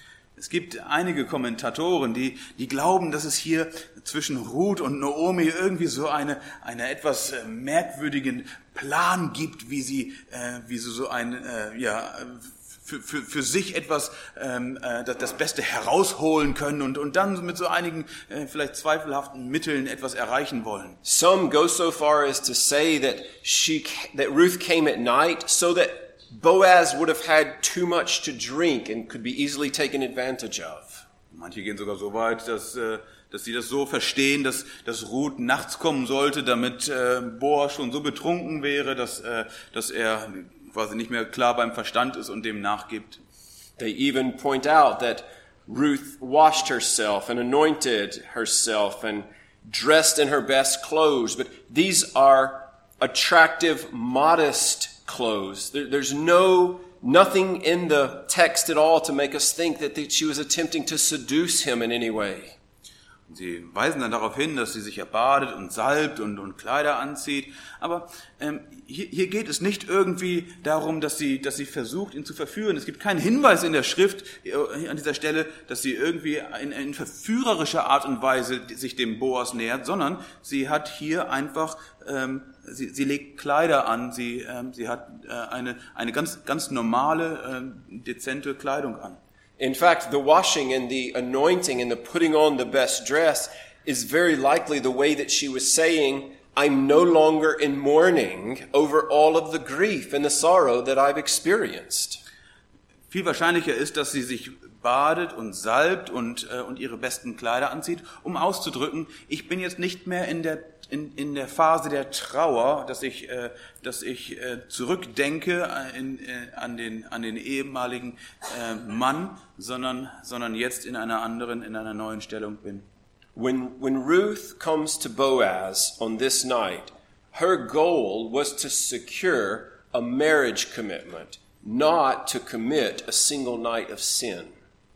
Es gibt einige Kommentatoren, die, die glauben, dass es hier zwischen Ruth und Naomi irgendwie so eine, eine etwas äh, merkwürdigen Plan gibt, wie sie, äh, wie sie so ein, äh, ja, für, für, für sich etwas, ähm, äh, das, das Beste herausholen können und, und dann mit so einigen, äh, vielleicht zweifelhaften Mitteln etwas erreichen wollen. Some go so far as to say that she, that Ruth came at night so that Boaz would have had too much to drink and could be easily taken advantage of. Manche gehen sogar so weit, dass, äh, dass sie das so verstehen, dass, dass Ruth nachts kommen sollte, damit äh, Boaz schon so betrunken wäre, dass, äh, dass er quasi nicht mehr klar beim Verstand ist und dem nachgibt. They even point out that Ruth washed herself and anointed herself and dressed in her best clothes, but these are attractive, modest clothes. There, there's no, nothing in the text at all to make us think that she was attempting to seduce him in any way. Sie weisen dann darauf hin, dass sie sich erbadet und salbt und, und Kleider anzieht. Aber ähm, hier, hier geht es nicht irgendwie darum, dass sie, dass sie versucht, ihn zu verführen. Es gibt keinen Hinweis in der Schrift äh, an dieser Stelle, dass sie irgendwie in, in verführerischer Art und Weise sich dem Boas nähert, sondern sie hat hier einfach, ähm, sie, sie legt Kleider an, sie, ähm, sie hat äh, eine, eine ganz, ganz normale, äh, dezente Kleidung an. In fact, the washing and the anointing and the putting on the best dress is very likely the way that she was saying, I'm no longer in mourning over all of the grief and the sorrow that I've experienced. Viel wahrscheinlicher ist, dass sie sich badet und salbt und, äh, und ihre besten Kleider anzieht, um auszudrücken, ich bin jetzt nicht mehr in der In, in der Phase der Trauer, dass ich, äh, dass ich äh, zurückdenke in, äh, an den, an den ehemaligen äh, Mann, sondern, sondern jetzt in einer anderen, in einer neuen Stellung bin. When, when Ruth comes to Boaz on this night, her goal was to secure a marriage commitment, not to commit a single night of sin.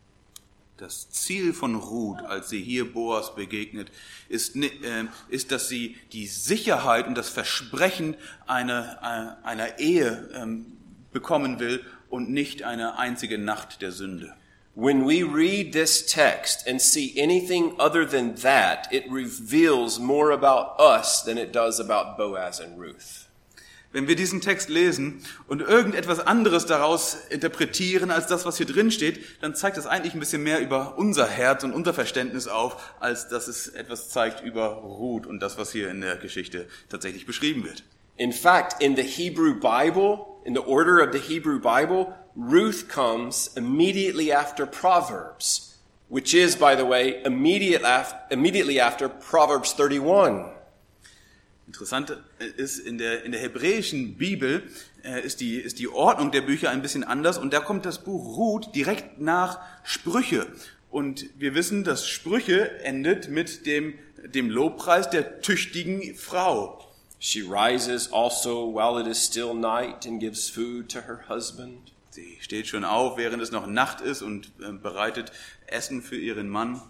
Das Ziel von Ruth, als sie hier Boas begegnet, ist, äh, ist, dass sie die Sicherheit und das Versprechen einer, einer Ehe ähm, bekommen will und nicht eine einzige Nacht der Sünde. When we read this text and see anything other than that, it reveals more about us than it does about Boaz and Ruth. Wenn wir diesen Text lesen und irgendetwas anderes daraus interpretieren als das, was hier drin steht, dann zeigt das eigentlich ein bisschen mehr über unser Herz und unser Verständnis auf, als dass es etwas zeigt über Ruth und das, was hier in der Geschichte tatsächlich beschrieben wird. In fact, in the Hebrew Bible, in the order of the Hebrew Bible, Ruth comes immediately after Proverbs, which is, by the way, immediate af- immediately after Proverbs thirty-one. Interessant ist, in der, in der hebräischen Bibel äh, ist, die, ist die Ordnung der Bücher ein bisschen anders und da kommt das Buch Ruth direkt nach Sprüche. Und wir wissen, dass Sprüche endet mit dem, dem Lobpreis der tüchtigen Frau. She rises also while it is still night and gives food to her husband. Sie steht schon auf, während es noch Nacht ist und äh, bereitet Essen für ihren Mann.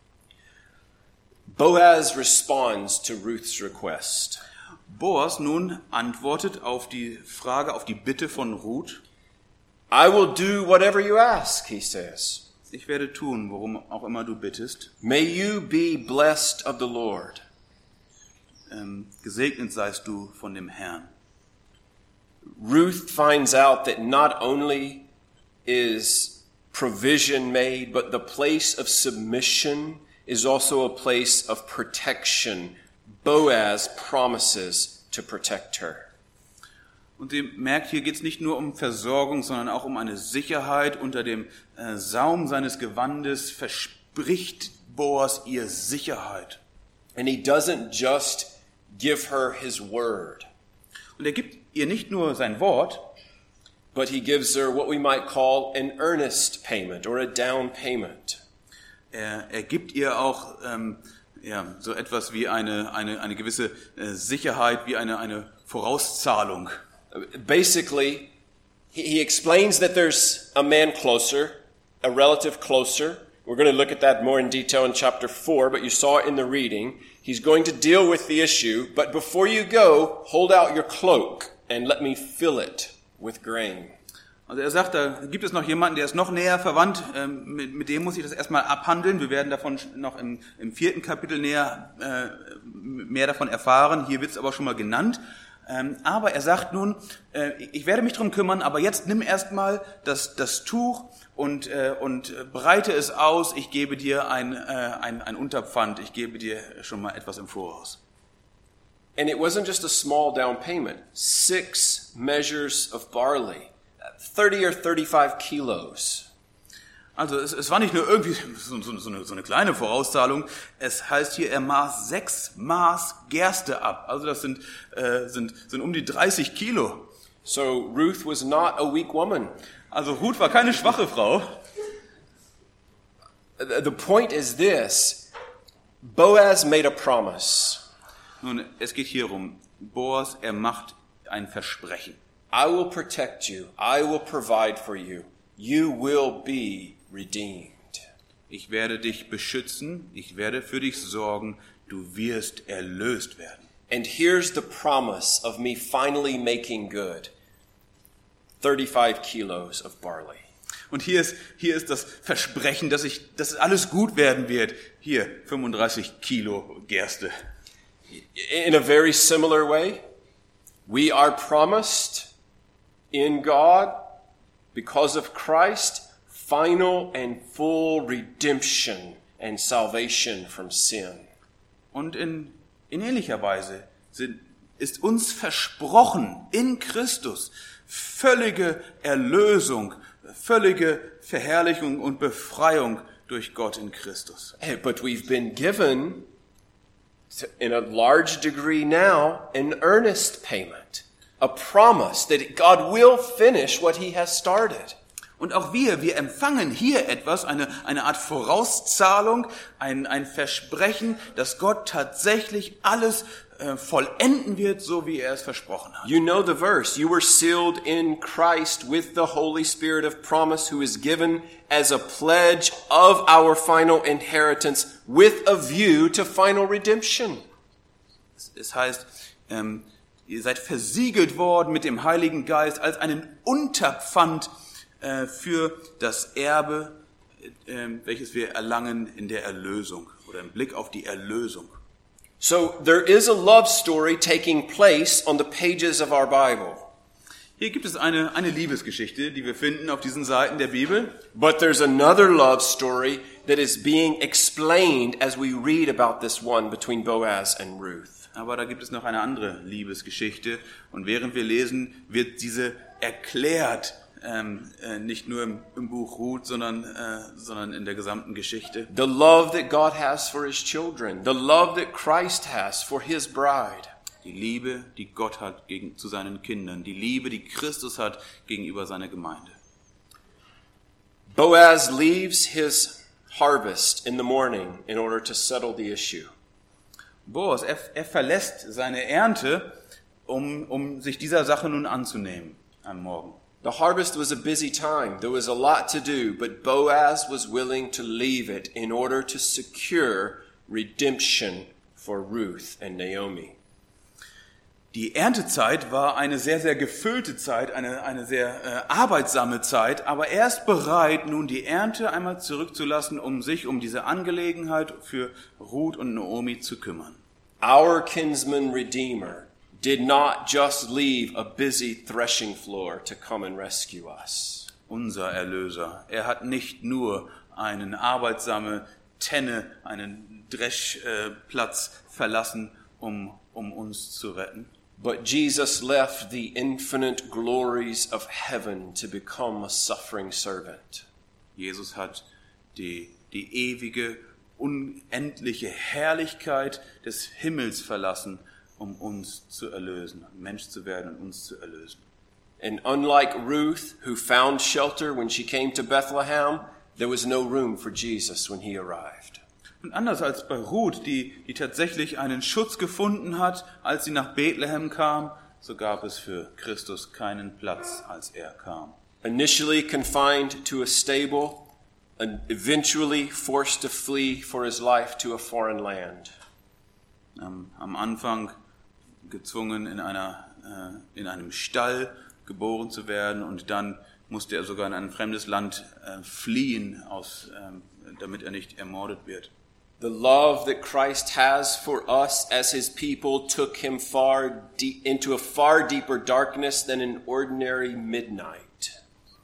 Boaz responds to Ruth's request. Boas nun antwortet auf die Frage, auf die Bitte von Ruth. I will do whatever you ask, he says. Ich werde tun, worum auch immer du bittest. May you be blessed of the Lord. Ähm, gesegnet seist du von dem Herrn. Ruth finds out that not only is provision made, but the place of submission is also a place of protection. Boaz promises to protect her. Und ihr merkt, hier geht es nicht nur um Versorgung, sondern auch um eine Sicherheit. Unter dem äh, Saum seines Gewandes verspricht Boas ihr Sicherheit. And he doesn't just give her his word. Und er gibt ihr nicht nur sein Wort, but he gives her what we might call an earnest payment or a down payment. Er, er gibt ihr auch ähm, ja, so etwas wie eine, eine, eine gewisse äh, Sicherheit, wie eine, eine Vorauszahlung. Basically, he, he explains that there's a man closer, a relative closer. We're going to look at that more in detail in chapter four, but you saw it in the reading. He's going to deal with the issue, but before you go, hold out your cloak and let me fill it with grain. Also er sagt, da gibt es noch jemanden, der ist noch näher verwandt, ähm, mit, mit dem muss ich das erstmal abhandeln. Wir werden davon noch im, im vierten Kapitel näher, äh, mehr davon erfahren. Hier wird es aber schon mal genannt. Ähm, aber er sagt nun, äh, ich werde mich drum kümmern, aber jetzt nimm erstmal das, das Tuch und, äh, und breite es aus. Ich gebe dir ein, äh, ein, ein Unterpfand, ich gebe dir schon mal etwas im Voraus. And it wasn't just a small down payment. Six measures of barley. thirty or thirty-five kilos. Also es, es war nicht nur irgendwie so, so, so, eine, so eine kleine Vorauszahlung. Es heißt hier, er maß sechs Maß Gerste ab. Also das sind, äh, sind, sind um die dreißig Kilo. So Ruth was not a weak woman. Also Ruth war keine schwache Frau. The point is this. Boaz made a promise. Nun, es geht hier um Boas, er macht ein Versprechen. I will protect you. I will provide for you. You will be redeemed. Ich werde dich beschützen, ich werde für dich sorgen, du wirst erlöst werden. And here's the promise of me finally making good. thirty-five kilos of barley. Und hier ist, hier ist das Versprechen, dass ich, dass alles gut werden wird. Hier, fünfunddreißig Kilo Gerste. In a very similar way, we are promised in God, because of Christ, final and full redemption and salvation from sin. Und in, in ähnlicher Weise sind, ist uns versprochen in Christus völlige Erlösung, völlige Verherrlichung und Befreiung durch Gott in Christus. But we've been given, in a large degree now, an earnest payment. A promise that God will finish what he has started. Und auch wir, wir empfangen hier etwas, eine, eine Art Vorauszahlung, ein, ein Versprechen, dass Gott tatsächlich alles äh, vollenden wird, so wie er es versprochen hat. You know the verse. You were sealed in Christ with the Holy Spirit of promise, who is given as a pledge of our final inheritance with a view to final redemption. Es, es heißt, ähm, ihr seid versiegelt worden mit dem Heiligen Geist als einen Unterpfand äh, für das Erbe, äh, welches wir erlangen in der Erlösung oder im Blick auf die Erlösung. So there is a love story taking place on the pages of our Bible. Hier gibt es eine, eine Liebesgeschichte, die wir finden auf diesen Seiten der Bibel. But there's another love story that is being explained as we read about this one between Boaz and Ruth. Aber da gibt es noch eine andere Liebesgeschichte. Und während wir lesen, wird diese erklärt, ähm, äh, nicht nur im, im Buch Ruth, sondern, äh, sondern in der gesamten Geschichte. The love that God has for his children. The love that Christ has for his bride. Die Liebe, die Gott hat gegen, zu seinen Kindern. Die Liebe, die Christus hat gegenüber seiner Gemeinde. Boaz leaves his harvest in the morning in order to settle the issue. Boas, er, er verlässt seine Ernte, um, um sich dieser Sache nun anzunehmen am Morgen. The harvest was a busy time. There was a lot to do, but Boaz was willing to leave it in order to secure redemption for Ruth and Naomi. Die Erntezeit war eine sehr, sehr gefüllte Zeit, eine, eine sehr äh, arbeitsame Zeit, aber er ist bereit, nun die Ernte einmal zurückzulassen, um sich um diese Angelegenheit für Ruth und Naomi zu kümmern. Our kinsman redeemer did not just leave a busy threshing floor to come and rescue us. Unser Erlöser, er hat nicht nur einen arbeitsame Tenne, einen Dreschplatz äh, verlassen, um, um uns zu retten. But Jesus left the infinite glories of heaven to become a suffering servant. Jesus hat die, die ewige, unendliche Herrlichkeit des Himmels verlassen, um uns zu erlösen, Mensch zu werden und uns zu erlösen. And unlike Ruth, who found shelter when she came to Bethlehem, there was no room for Jesus when he arrived. Und anders als bei Ruth, die, die tatsächlich einen Schutz gefunden hat, als sie nach Bethlehem kam, so gab es für Christus keinen Platz, als er kam. Initially confined to a stable, and eventually forced to flee for his life to a foreign land. Am, am Anfang gezwungen, in, einer, äh, in einem Stall geboren zu werden und dann musste er sogar in ein fremdes Land äh, fliehen, aus, ähm, damit er nicht ermordet wird. The love that Christ has for us as his people took him far de- into a far deeper darkness than an ordinary midnight.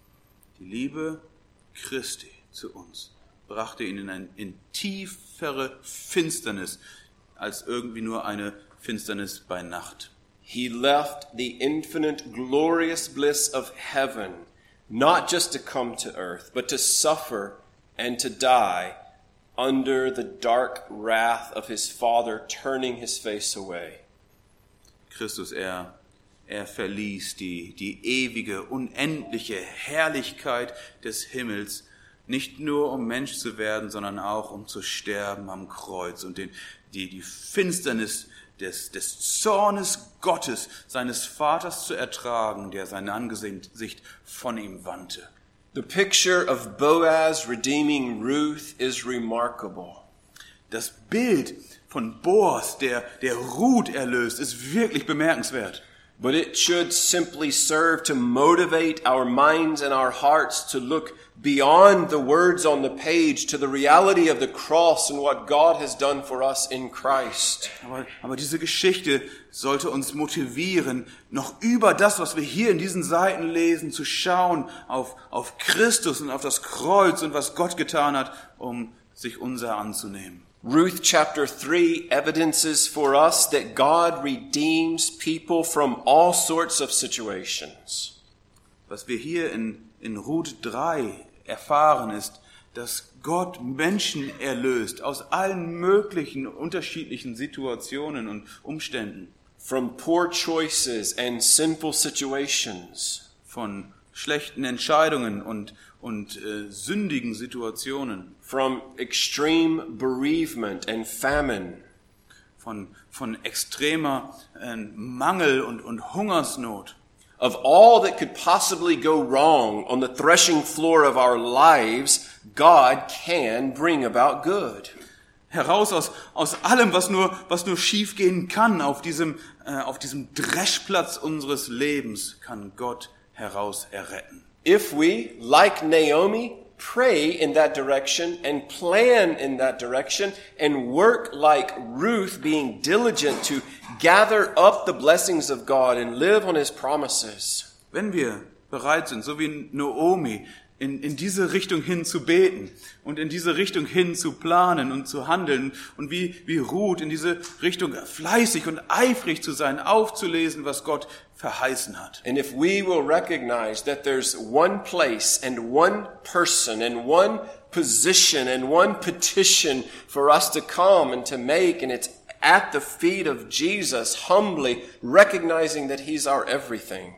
Die Liebe Christi zu uns brachte ihn in eine in tiefere Finsternis als irgendwie nur eine Finsternis bei Nacht. He left the infinite glorious bliss of heaven, not just to come to earth, but to suffer and to die under the dark wrath of his Father, turning his face away. Christus, er, er verließ die, die ewige, unendliche Herrlichkeit des Himmels, nicht nur um Mensch zu werden, sondern auch um zu sterben am Kreuz und den, die, die Finsternis des, des Zornes Gottes, seines Vaters zu ertragen, der sein Angesicht von ihm wandte. The picture of Boaz redeeming Ruth is remarkable. Das Bild von Boas, der, der Ruth erlöst, ist wirklich bemerkenswert. But it should simply serve to motivate our minds and our hearts to look beyond the words on the page to the reality of the cross and what God has done for us in Christ. Aber, aber diese Geschichte sollte uns motivieren, noch über das, was wir hier in diesen Seiten lesen, zu schauen auf, auf Christus und auf das Kreuz und was Gott getan hat, um sich unser anzunehmen. Ruth chapter three evidences for us that God redeems people from all sorts of situations. Was wir hier in, in Ruth drei erfahren ist, dass Gott Menschen erlöst aus allen möglichen unterschiedlichen Situationen und Umständen. From poor choices and sinful situations. Von schlechten Entscheidungen und, und äh, sündigen Situationen. From extreme bereavement and famine. Von, von extremer äh, Mangel und, und Hungersnot. Of all that could possibly go wrong on the threshing floor of our lives, God can bring about good. Heraus aus, aus allem, was nur, was nur schief gehen kann, auf diesem, äh, auf diesem Dreschplatz unseres Lebens, kann Gott heraus erretten. If we, like Naomi, pray in that direction and plan in that direction and work like Ruth, being diligent to gather up the blessings of God and live on his promises. Wenn wir bereit sind, so wie Naomi, in, in diese Richtung hin zu beten und in diese Richtung hin zu planen und zu handeln und wie, wie Ruth in diese Richtung fleißig und eifrig zu sein, aufzulesen, was Gott verheißen hat. And if we will recognize that there's one place and one person and one position and one petition for us to come and to make, and it's at the feet of Jesus, humbly recognizing that he's our everything.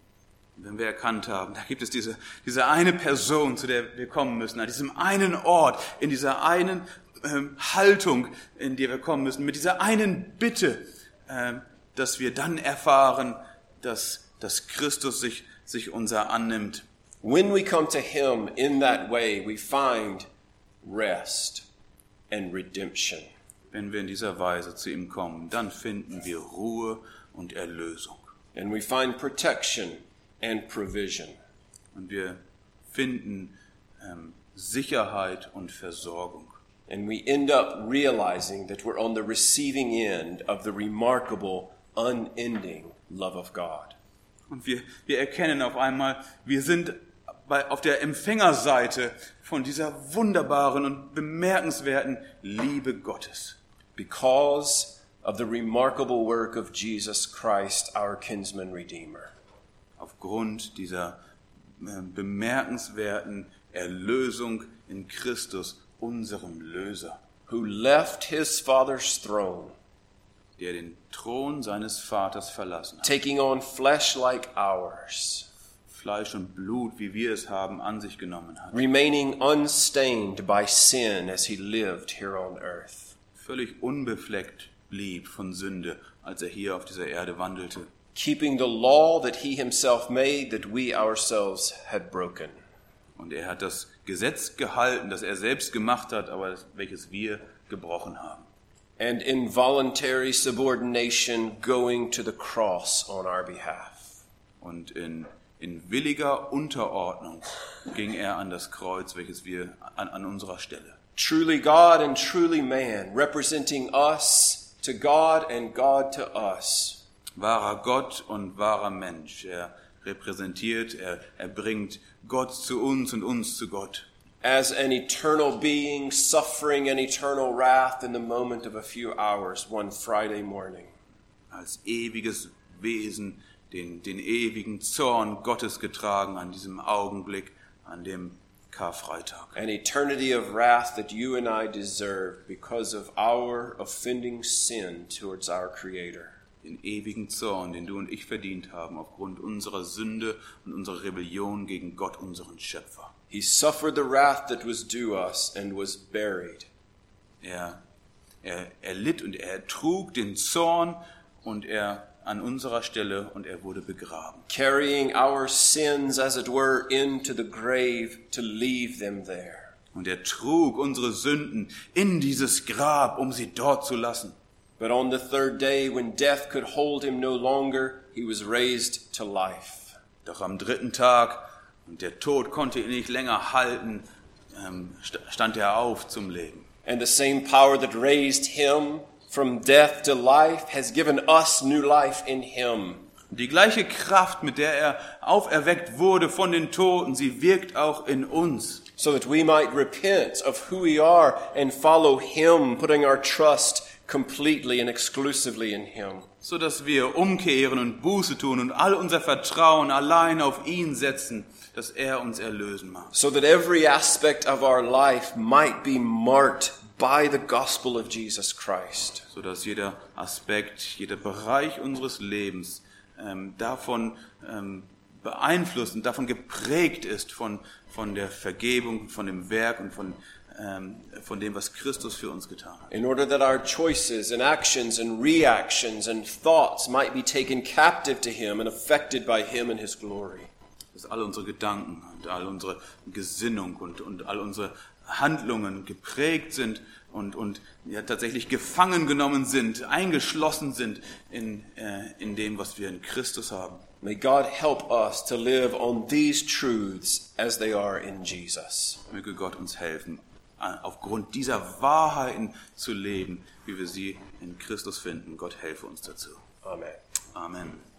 Wenn wir erkannt haben, da gibt es diese, diese eine Person, zu der wir kommen müssen, an diesem einen Ort, in dieser einen ähm, Haltung, in die wir kommen müssen, mit dieser einen Bitte, ähm, dass wir dann erfahren, dass, dass Christus sich, sich unser annimmt. When we come to him in that way, we find rest and redemption. Wenn wir in dieser Weise zu ihm kommen, dann finden wir Ruhe und Erlösung. And we find protection and provision. Und wir finden ähm, Sicherheit und Versorgung. And we end up realizing that we're on the receiving end of the remarkable, unending love of God. Und wir, wir erkennen auf einmal, wir sind bei, auf der Empfängerseite von dieser wunderbaren und bemerkenswerten Liebe Gottes. Because of the remarkable work of Jesus Christ, our kinsman redeemer. Aufgrund dieser äh, bemerkenswerten Erlösung in Christus, unserem Löser. Who left his father's throne. Der den Thron seines Vaters verlassen hat. Taking on flesh like ours. Fleisch und Blut, wie wir es haben, an sich genommen hat. Remaining unstained by sin as he lived here on earth. Völlig unbefleckt blieb von Sünde, als er hier auf dieser Erde wandelte. Keeping the law that he himself made that we ourselves had broken. Und er hat das Gesetz gehalten, das er selbst gemacht hat, aber welches wir gebrochen haben. And in voluntary subordination going to the cross on our behalf. Und in, in williger Unterordnung ging er an das Kreuz, welches wir an, an unserer Stelle. Truly God and truly man, representing us to God and God to us. Wahrer Gott und wahrer Mensch. Er repräsentiert, er, er bringt Gott zu uns und uns zu Gott. As an eternal being suffering an eternal wrath in the moment of a few hours one Friday morning. Als ewiges Wesen, den, den ewigen Zorn Gottes getragen an diesem Augenblick, an dem Karfreitag. An eternity of wrath that you and I deserve because of our offending sin towards our Creator. Den ewigen Zorn, den du und ich verdient haben, aufgrund unserer Sünde und unserer Rebellion gegen Gott, unseren Schöpfer. He suffered the wrath that was due us and was buried. Er, er, er litt und er trug den Zorn und er an unserer Stelle und er wurde begraben. Carrying our sins, as it were, into the grave to leave them there. Und er trug unsere Sünden in dieses Grab, um sie dort zu lassen. But on the third day, when death could hold him no longer, he was raised to life. Doch am dritten Tag, und der Tod konnte ihn nicht länger halten, ähm, stand er auf zum Leben. And the same power that raised him from death to life has given us new life in him. Die gleiche Kraft, mit der er auferweckt wurde von den Toten, sie wirkt auch in uns. So that we might repent of who we are and follow him, putting our trust completely and exclusively in him. So dass wir umkehren und Buße tun und all unser Vertrauen allein auf ihn setzen, dass er uns erlösen mag. So that every aspect of our life might be marked by the gospel of Jesus Christ. So dass jeder Aspekt, jeder Bereich unseres Lebens ähm, davon ähm, beeinflusst und davon geprägt ist von, von der Vergebung, von dem Werk und von, ähm, von dem, was Christus für uns getan hat. In order that our choices and actions and reactions and thoughts might be taken captive to him and affected by him and his glory. Dass all unsere Gedanken und all unsere Gesinnung und, und all unsere Handlungen geprägt sind und, und ja, tatsächlich gefangen genommen sind, eingeschlossen sind in, äh, in dem, was wir in Christus haben. May God help us to live on these truths as they are in Jesus. Möge Gott uns helfen, aufgrund dieser Wahrheiten zu leben, wie wir sie in Christus finden. Gott helfe uns dazu. Amen. Amen.